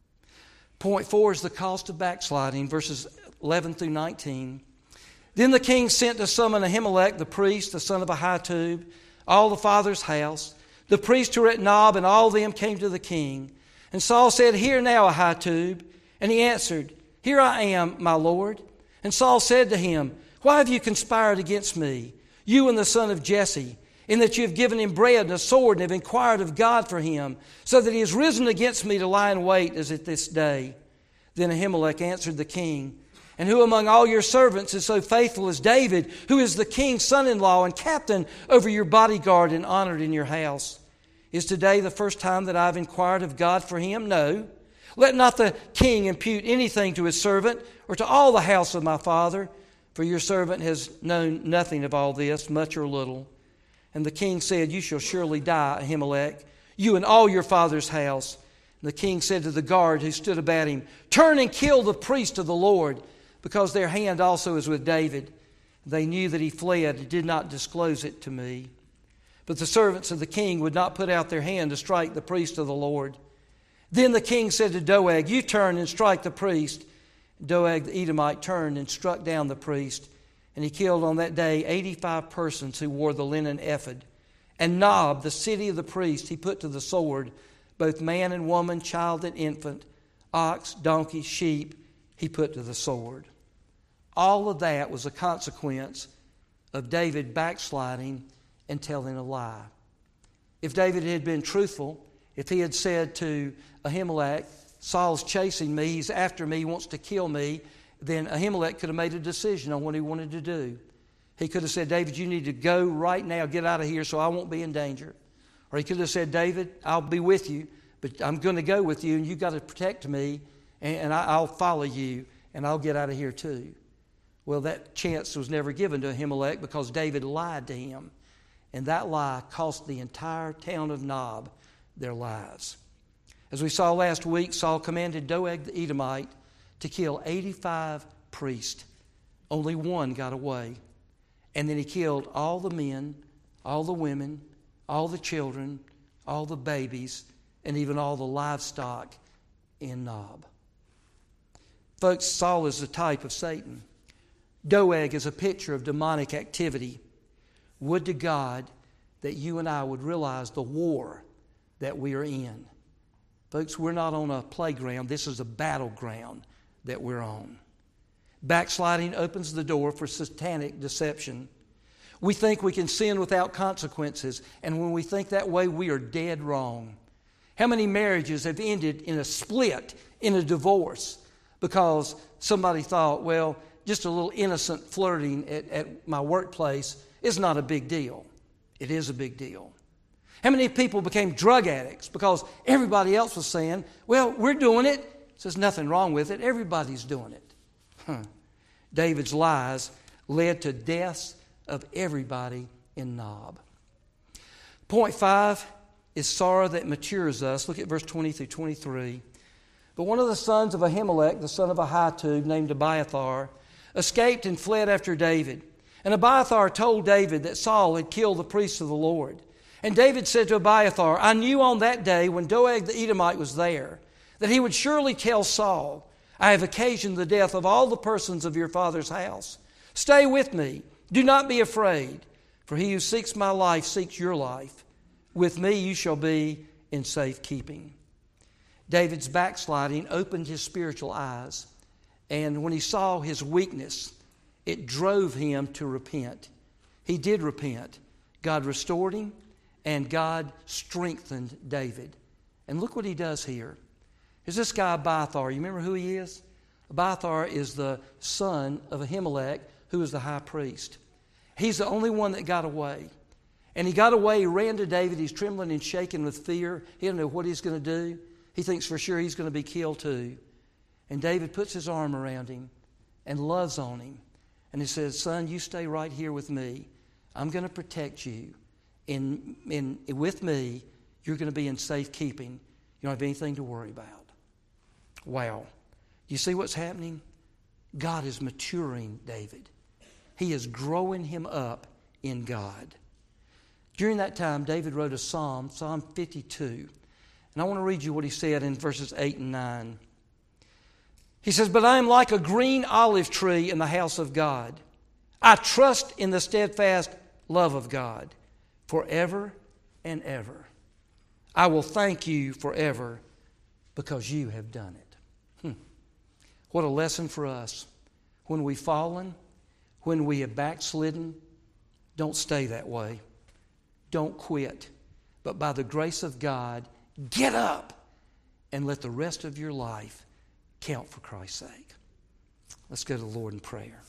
S3: Point four is the cost of backsliding, verses eleven through nineteen. Then the king sent to summon Ahimelech, the priest, the son of Ahitub, all the father's house. The priests who were at Nob, and all of them came to the king. And Saul said, hear now, Ahitub. And he answered, here I am, my lord. And Saul said to him, why have you conspired against me, you and the son of Jesse, in that you have given him bread and a sword, and have inquired of God for him, so that he has risen against me to lie in wait as at this day? Then Ahimelech answered the king, and who among all your servants is so faithful as David, who is the king's son-in-law and captain over your bodyguard and honored in your house? Is today the first time that I've inquired of God for him? No. Let not the king impute anything to his servant or to all the house of my father, for your servant has known nothing of all this, much or little. And the king said, you shall surely die, Ahimelech, you and all your father's house. And the king said to the guard who stood about him, turn and kill the priest of the Lord, because their hand also is with David. They knew that he fled and did not disclose it to me. But the servants of the king would not put out their hand to strike the priest of the Lord. Then the king said to Doeg, you turn and strike the priest. Doeg the Edomite turned and struck down the priest. And he killed on that day eighty-five persons who wore the linen ephod. And Nob, the city of the priest, he put to the sword, both man and woman, child and infant, ox, donkey, sheep, he put to the sword. All of that was a consequence of David backsliding and telling a lie. If David had been truthful, if he had said to Ahimelech, Saul's chasing me, he's after me, he wants to kill me, then Ahimelech could have made a decision on what he wanted to do. He could have said, David, you need to go right now, get out of here so I won't be in danger. Or he could have said, David, I'll be with you, but I'm going to go with you and you've got to protect me, and I'll follow you, and I'll get out of here too. Well, that chance was never given to Ahimelech because David lied to him. And that lie cost the entire town of Nob their lives. As we saw last week, Saul commanded Doeg the Edomite to kill eighty-five priests. Only one got away. And then he killed all the men, all the women, all the children, all the babies, and even all the livestock in Nob. Folks, Saul is a type of Satan. Doeg is a picture of demonic activity. Would to God that you and I would realize the war that we are in. Folks, we're not on a playground. This is a battleground that we're on. Backsliding opens the door for satanic deception. We think we can sin without consequences, and when we think that way, we are dead wrong. How many marriages have ended in a split, in a divorce, because somebody thought, well, just a little innocent flirting at, at my workplace is not a big deal. It is a big deal. How many people became drug addicts because everybody else was saying, well, we're doing it. So there's nothing wrong with it. Everybody's doing it. Huh. David's lies led to deaths of everybody in Nob. Point five is sorrow that matures us. Look at verse twenty through twenty-three. But one of the sons of Ahimelech, the son of Ahitub, named Abiathar, escaped and fled after David. And Abiathar told David that Saul had killed the priests of the Lord. And David said to Abiathar, I knew on that day when Doeg the Edomite was there, that he would surely tell Saul, I have occasioned the death of all the persons of your father's house. Stay with me. Do not be afraid, for he who seeks my life seeks your life. With me you shall be in safekeeping. David's backsliding opened his spiritual eyes, and when he saw his weakness, it drove him to repent. He did repent. God restored him, and God strengthened David. And look what he does here. Here's this guy Abiathar. You remember who he is? Abiathar is the son of Ahimelech, who was the high priest. He's the only one that got away. And he got away, he ran to David. He's trembling and shaking with fear. He doesn't know what he's going to do. He thinks for sure he's going to be killed too. And David puts his arm around him and loves on him. And he says, son, you stay right here with me. I'm going to protect you. In, in, with me, you're going to be in safekeeping. You don't have anything to worry about. Wow. You see what's happening? God is maturing David. He is growing him up in God. During that time, David wrote a psalm, Psalm fifty-two. And I want to read you what he said in verses eight and nine. He says, but I am like a green olive tree in the house of God. I trust in the steadfast love of God forever and ever. I will thank you forever because you have done it. Hmm. What a lesson for us. When we've fallen, when we have backslidden, don't stay that way. Don't quit. But by the grace of God, get up and let the rest of your life count for Christ's sake. Let's go to the Lord in prayer.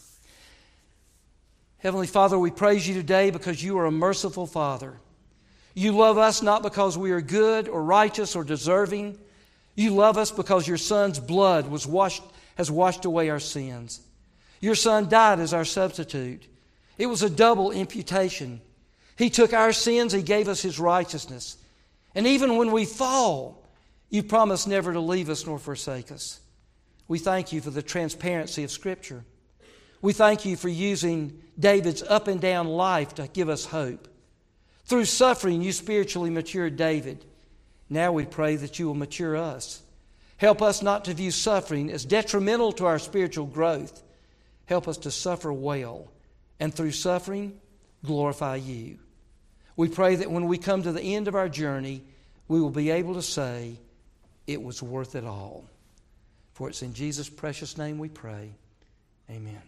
S3: Heavenly Father, we praise you today because you are a merciful Father. You love us not because we are good or righteous or deserving. You love us because your Son's blood was washed, has washed away our sins. Your Son died as our substitute. It was a double imputation. He took our sins, He gave us His righteousness. And even when we fall, you promise never to leave us nor forsake us. We thank you for the transparency of Scripture. We thank you for using David's up and down life to give us hope. Through suffering, you spiritually matured David. Now we pray that you will mature us. Help us not to view suffering as detrimental to our spiritual growth. Help us to suffer well, and through suffering, glorify you. We pray that when we come to the end of our journey, we will be able to say, it was worth it all. For it's in Jesus' precious name we pray. Amen.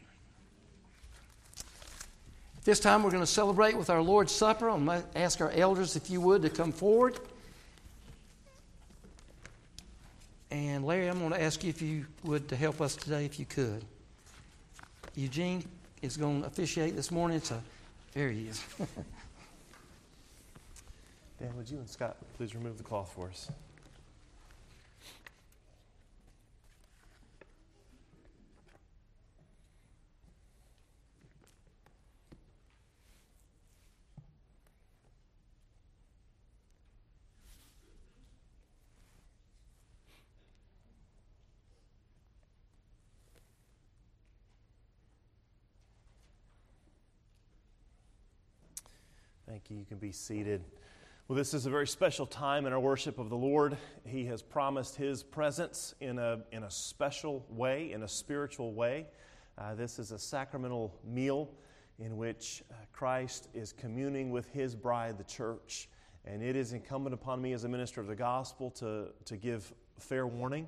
S3: At this time, we're going to celebrate with our Lord's Supper. I'm going to ask our elders, if you would, to come forward. And Larry, I'm going to ask you if you would to help us today, if you could. Eugene is going to officiate this morning. It's a, there he is.
S2: Dan, would you and Scott please remove the cloth for us? Thank you. You can be seated. Well, this is a very special time in our worship of the Lord. He has promised His presence in a, in a special way, in a spiritual way. Uh, this is a sacramental meal in which uh, Christ is communing with His bride, the church. And it is incumbent upon me as a minister of the gospel to, to give fair warning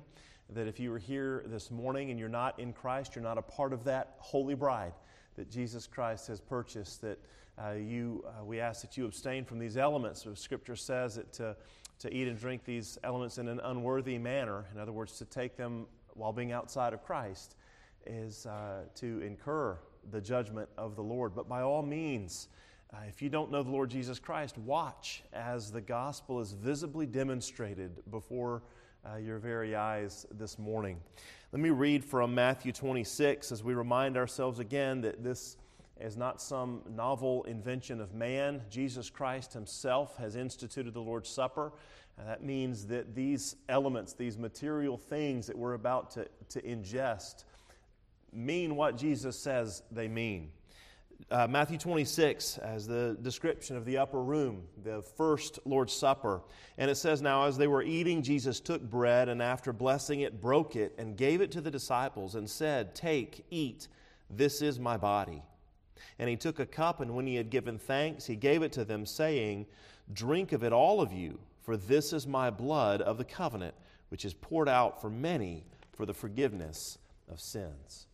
S2: that if you are here this morning and you're not in Christ, you're not a part of that holy bride that Jesus Christ has purchased, that uh, you, uh, we ask that you abstain from these elements. So Scripture says that to, to eat and drink these elements in an unworthy manner, in other words, to take them while being outside of Christ, is uh, to incur the judgment of the Lord. But by all means, uh, if you don't know the Lord Jesus Christ, watch as the gospel is visibly demonstrated before uh, your very eyes this morning. Let me read from Matthew twenty-six as we remind ourselves again that this is not some novel invention of man. Jesus Christ himself has instituted the Lord's Supper. And that means that these elements, these material things that we're about to, to ingest, mean what Jesus says they mean. Uh, Matthew twenty-six, as the description of the upper room, the first Lord's Supper. And it says, "Now as they were eating, Jesus took bread, and after blessing it, broke it, and gave it to the disciples, and said, 'Take, eat, this is my body.' And he took a cup, and when he had given thanks, he gave it to them, saying, 'Drink of it, all of you, for this is my blood of the covenant, which is poured out for many for the forgiveness of sins.'"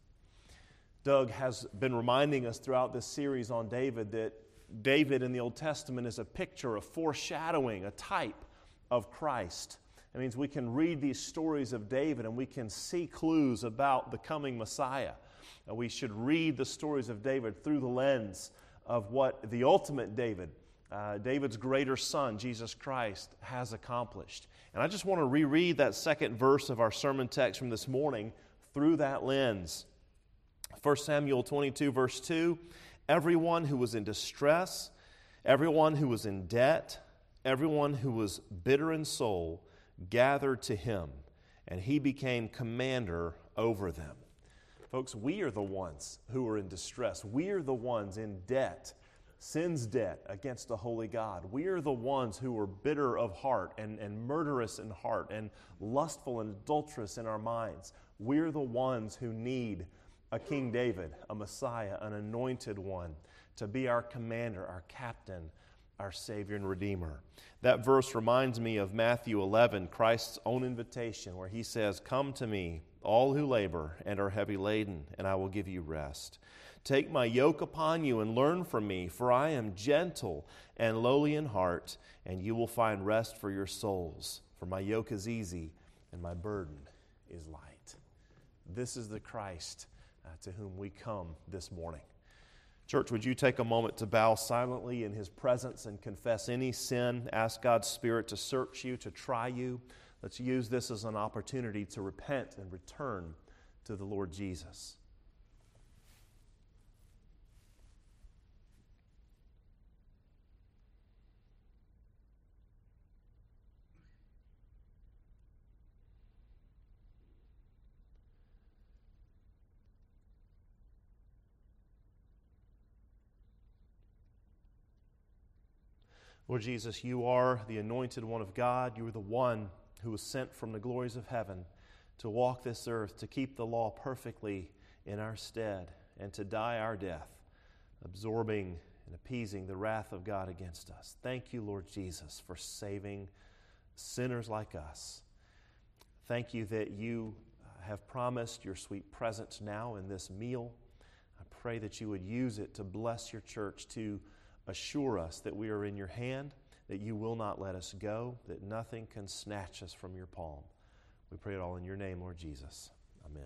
S2: Doug has been reminding us throughout this series on David that David in the Old Testament is a picture, a foreshadowing, a type of Christ. It means we can read these stories of David and we can see clues about the coming Messiah. And we should read the stories of David through the lens of what the ultimate David, uh, David's greater son, Jesus Christ, has accomplished. And I just want to reread that second verse of our sermon text from this morning through that lens. First Samuel twenty-two, verse two, "Everyone who was in distress, everyone who was in debt, everyone who was bitter in soul, gathered to him, and he became commander over them." Folks, we are the ones who are in distress. We are the ones in debt, sin's debt against a holy God. We are the ones who are bitter of heart and, and murderous in heart and lustful and adulterous in our minds. We're the ones who need a King David, a Messiah, an anointed one, to be our commander, our captain, our Savior and Redeemer. That verse reminds me of Matthew eleven, Christ's own invitation, where he says, "Come to me, all who labor and are heavy laden, and I will give you rest. Take my yoke upon you and learn from me, for I am gentle and lowly in heart, and you will find rest for your souls. For my yoke is easy and my burden is light." This is the Christ uh, to whom we come this morning. Church, would you take a moment to bow silently in his presence and confess any sin? Ask God's Spirit to search you, to try you. Let's use this as an opportunity to repent and return to the Lord Jesus. Lord Jesus, you are the anointed one of God. You are the one who was sent from the glories of heaven to walk this earth, to keep the law perfectly in our stead, and to die our death, absorbing and appeasing the wrath of God against us. Thank you, Lord Jesus, for saving sinners like us. Thank you that you have promised your sweet presence now in this meal. I pray that you would use it to bless your church, to assure us that we are in your hand, that you will not let us go, that nothing can snatch us from your palm. We pray it all in your name, Lord Jesus. Amen.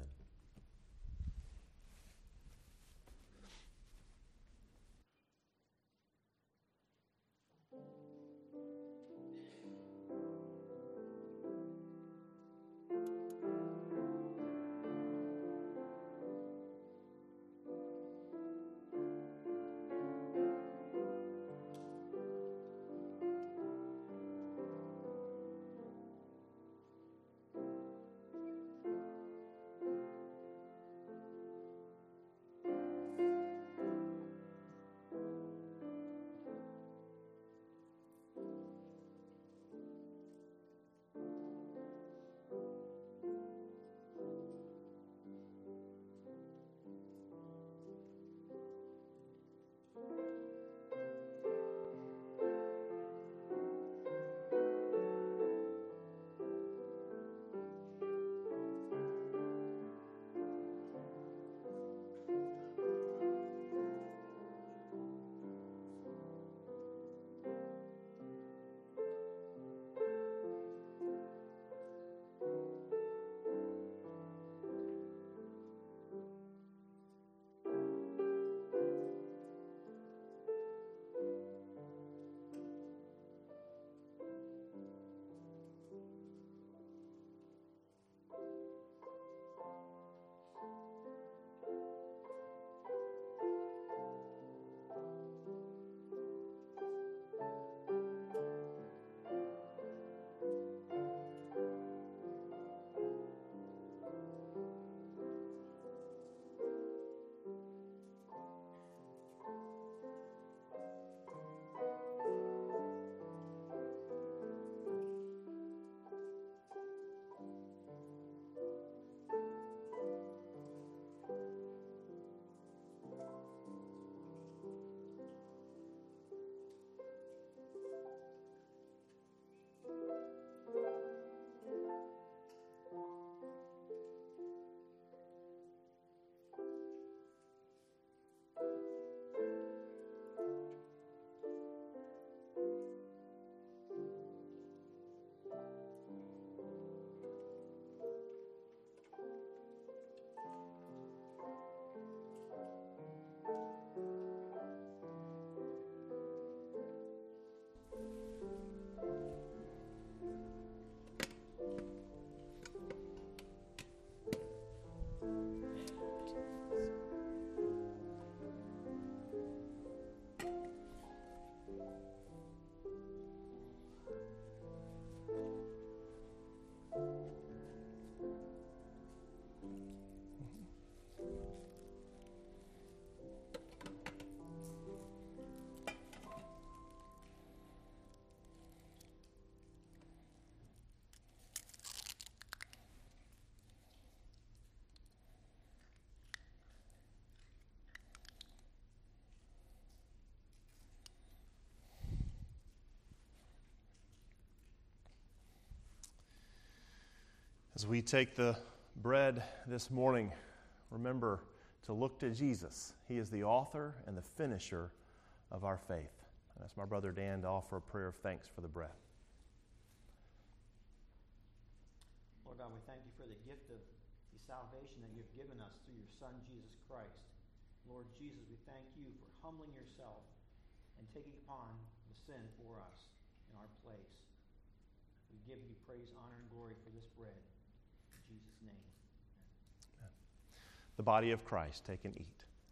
S2: As we take the bread this morning, remember to look to Jesus. He is the author and the finisher of our faith. I ask my brother Dan to offer a prayer of thanks for the bread.
S4: Lord God, we thank you for the gift of the salvation that you've given us through your Son, Jesus Christ. Lord Jesus, we thank you for humbling yourself and taking upon the sin for us in our place. We give you praise, honor, and glory for this bread. In Jesus' name.
S2: Amen. The body of Christ, take and eat.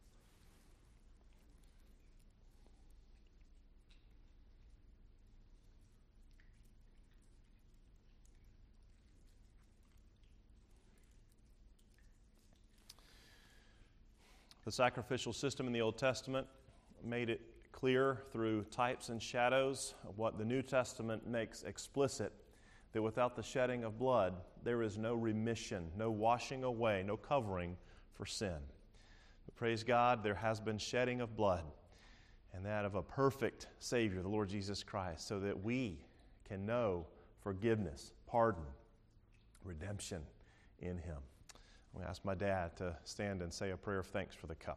S2: The sacrificial system in the Old Testament made it clear through types and shadows of what the New Testament makes explicit, that without the shedding of blood, there is no remission, no washing away, no covering for sin. But praise God, there has been shedding of blood, and that of a perfect Savior, the Lord Jesus Christ, so that we can know forgiveness, pardon, redemption in Him. I'm going to ask my dad to stand and say a prayer of thanks for the cup.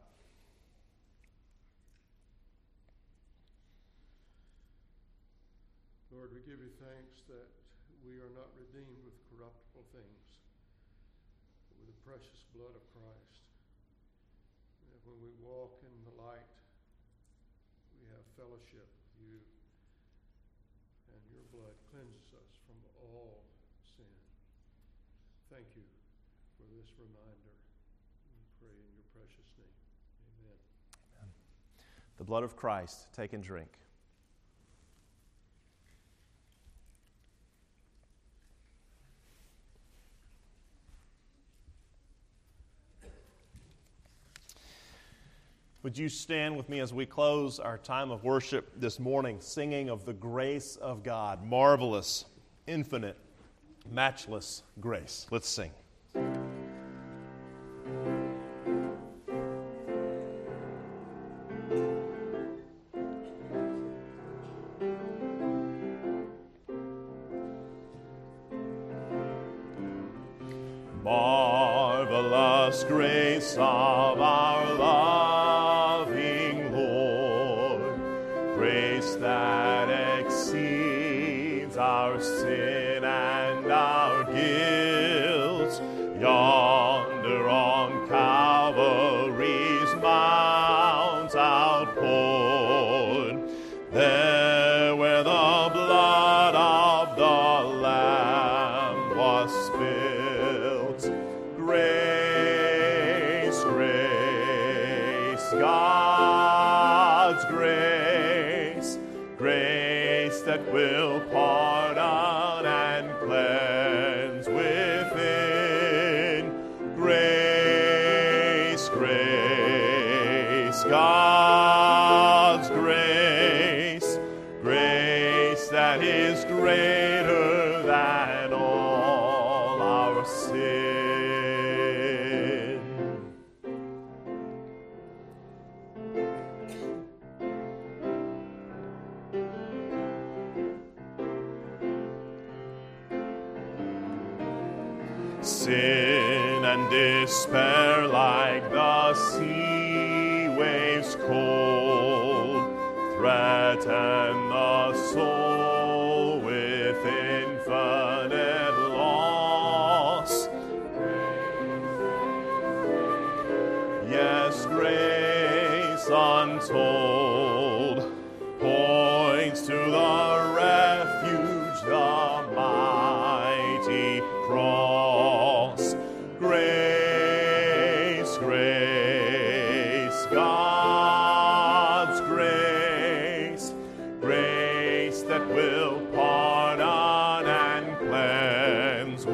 S5: Lord, we give you thanks that we are not redeemed with corruptible things, but with the precious blood of Christ. That when we walk in the light, we have fellowship with you, and your blood cleanses us from all sin. Thank you for this reminder. We pray in your precious name. Amen.
S2: Amen. The blood of Christ, take and drink. Would you stand with me as we close our time of worship this morning, singing of the grace of God, marvelous, infinite, matchless grace. Let's sing. Marvelous grace of our loving Lord, grace that exceeds our sin and our guilt, yonder on Calvary's mount outpoured, there where the blood of the Lamb was spilled. Grace, grace, God's grace, grace that will pardon and cleanse within. Grace, grace, God's grace, grace that is greater than all our sin. Sin and despair like the sea waves cold threaten the soul with infinite loss. Yes, grace untold points to the refuge, the mighty cross. Grace, grace, God's grace, grace that will pardon and cleanse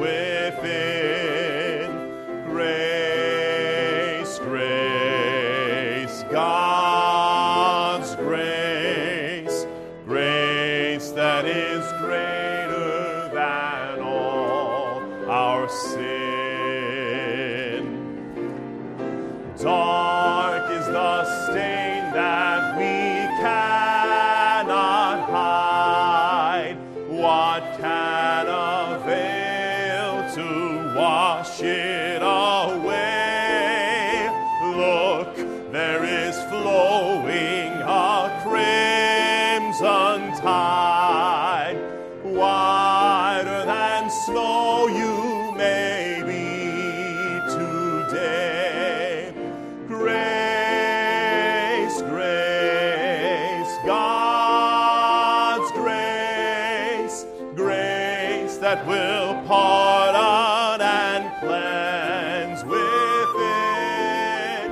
S2: within. Grace, grace, God's grace, grace that is greater than all our sin. Dark is the stain that we cannot hide. What can avail to that will pardon and cleanse within.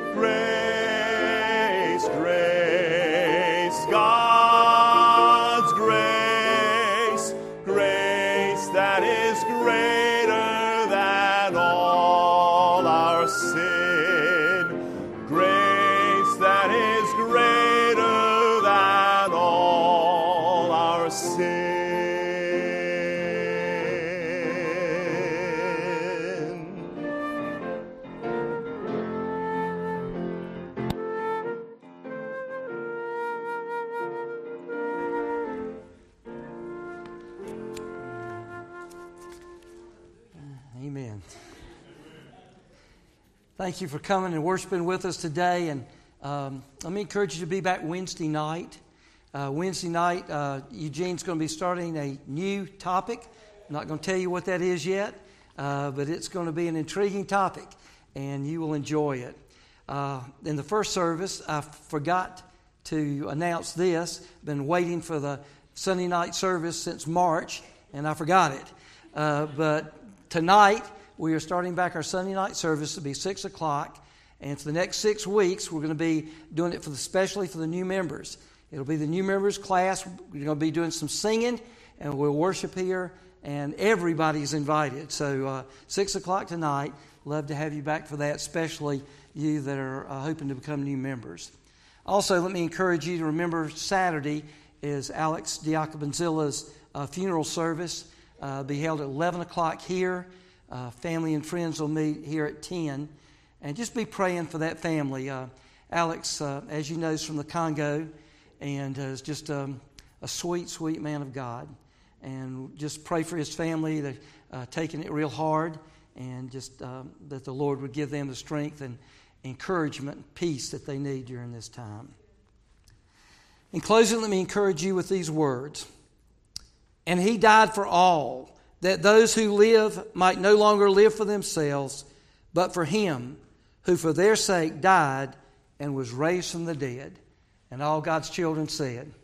S2: Grace, grace, God's grace, grace that is greater than all our sin. Grace that is greater than all our sin.
S3: Amen. Thank you for coming and worshiping with us today. And um, let me encourage you to be back Wednesday night. Uh, Wednesday night, uh, Eugene's going to be starting a new topic. I'm not going to tell you what that is yet, uh, but it's going to be an intriguing topic, and you will enjoy it. Uh, in the first service, I forgot to announce this. Been waiting for the Sunday night service since March, and I forgot it. Uh, but tonight, we are starting back our Sunday night service. It'll be six o'clock. And for the next six weeks, we're going to be doing it for the, especially for the new members. It'll be the new members class. We're going to be doing some singing, and we'll worship here, and everybody's invited. So uh, six o'clock tonight. Love to have you back for that, especially you that are uh, hoping to become new members. Also, let me encourage you to remember Saturday is Alex Diacobanzilla's uh, funeral service. Uh, be held at eleven o'clock here. Uh, family and friends will meet here at ten. And just be praying for that family. Uh, Alex, uh, as you know, is from the Congo and uh, is just um, a sweet, sweet man of God. And just pray for his family. They're uh, taking it real hard. And just um, that the Lord would give them the strength and encouragement and peace that they need during this time. In closing, let me encourage you with these words. And he died for all, that those who live might no longer live for themselves, but for him who for their sake died and was raised from the dead. And all God's children said,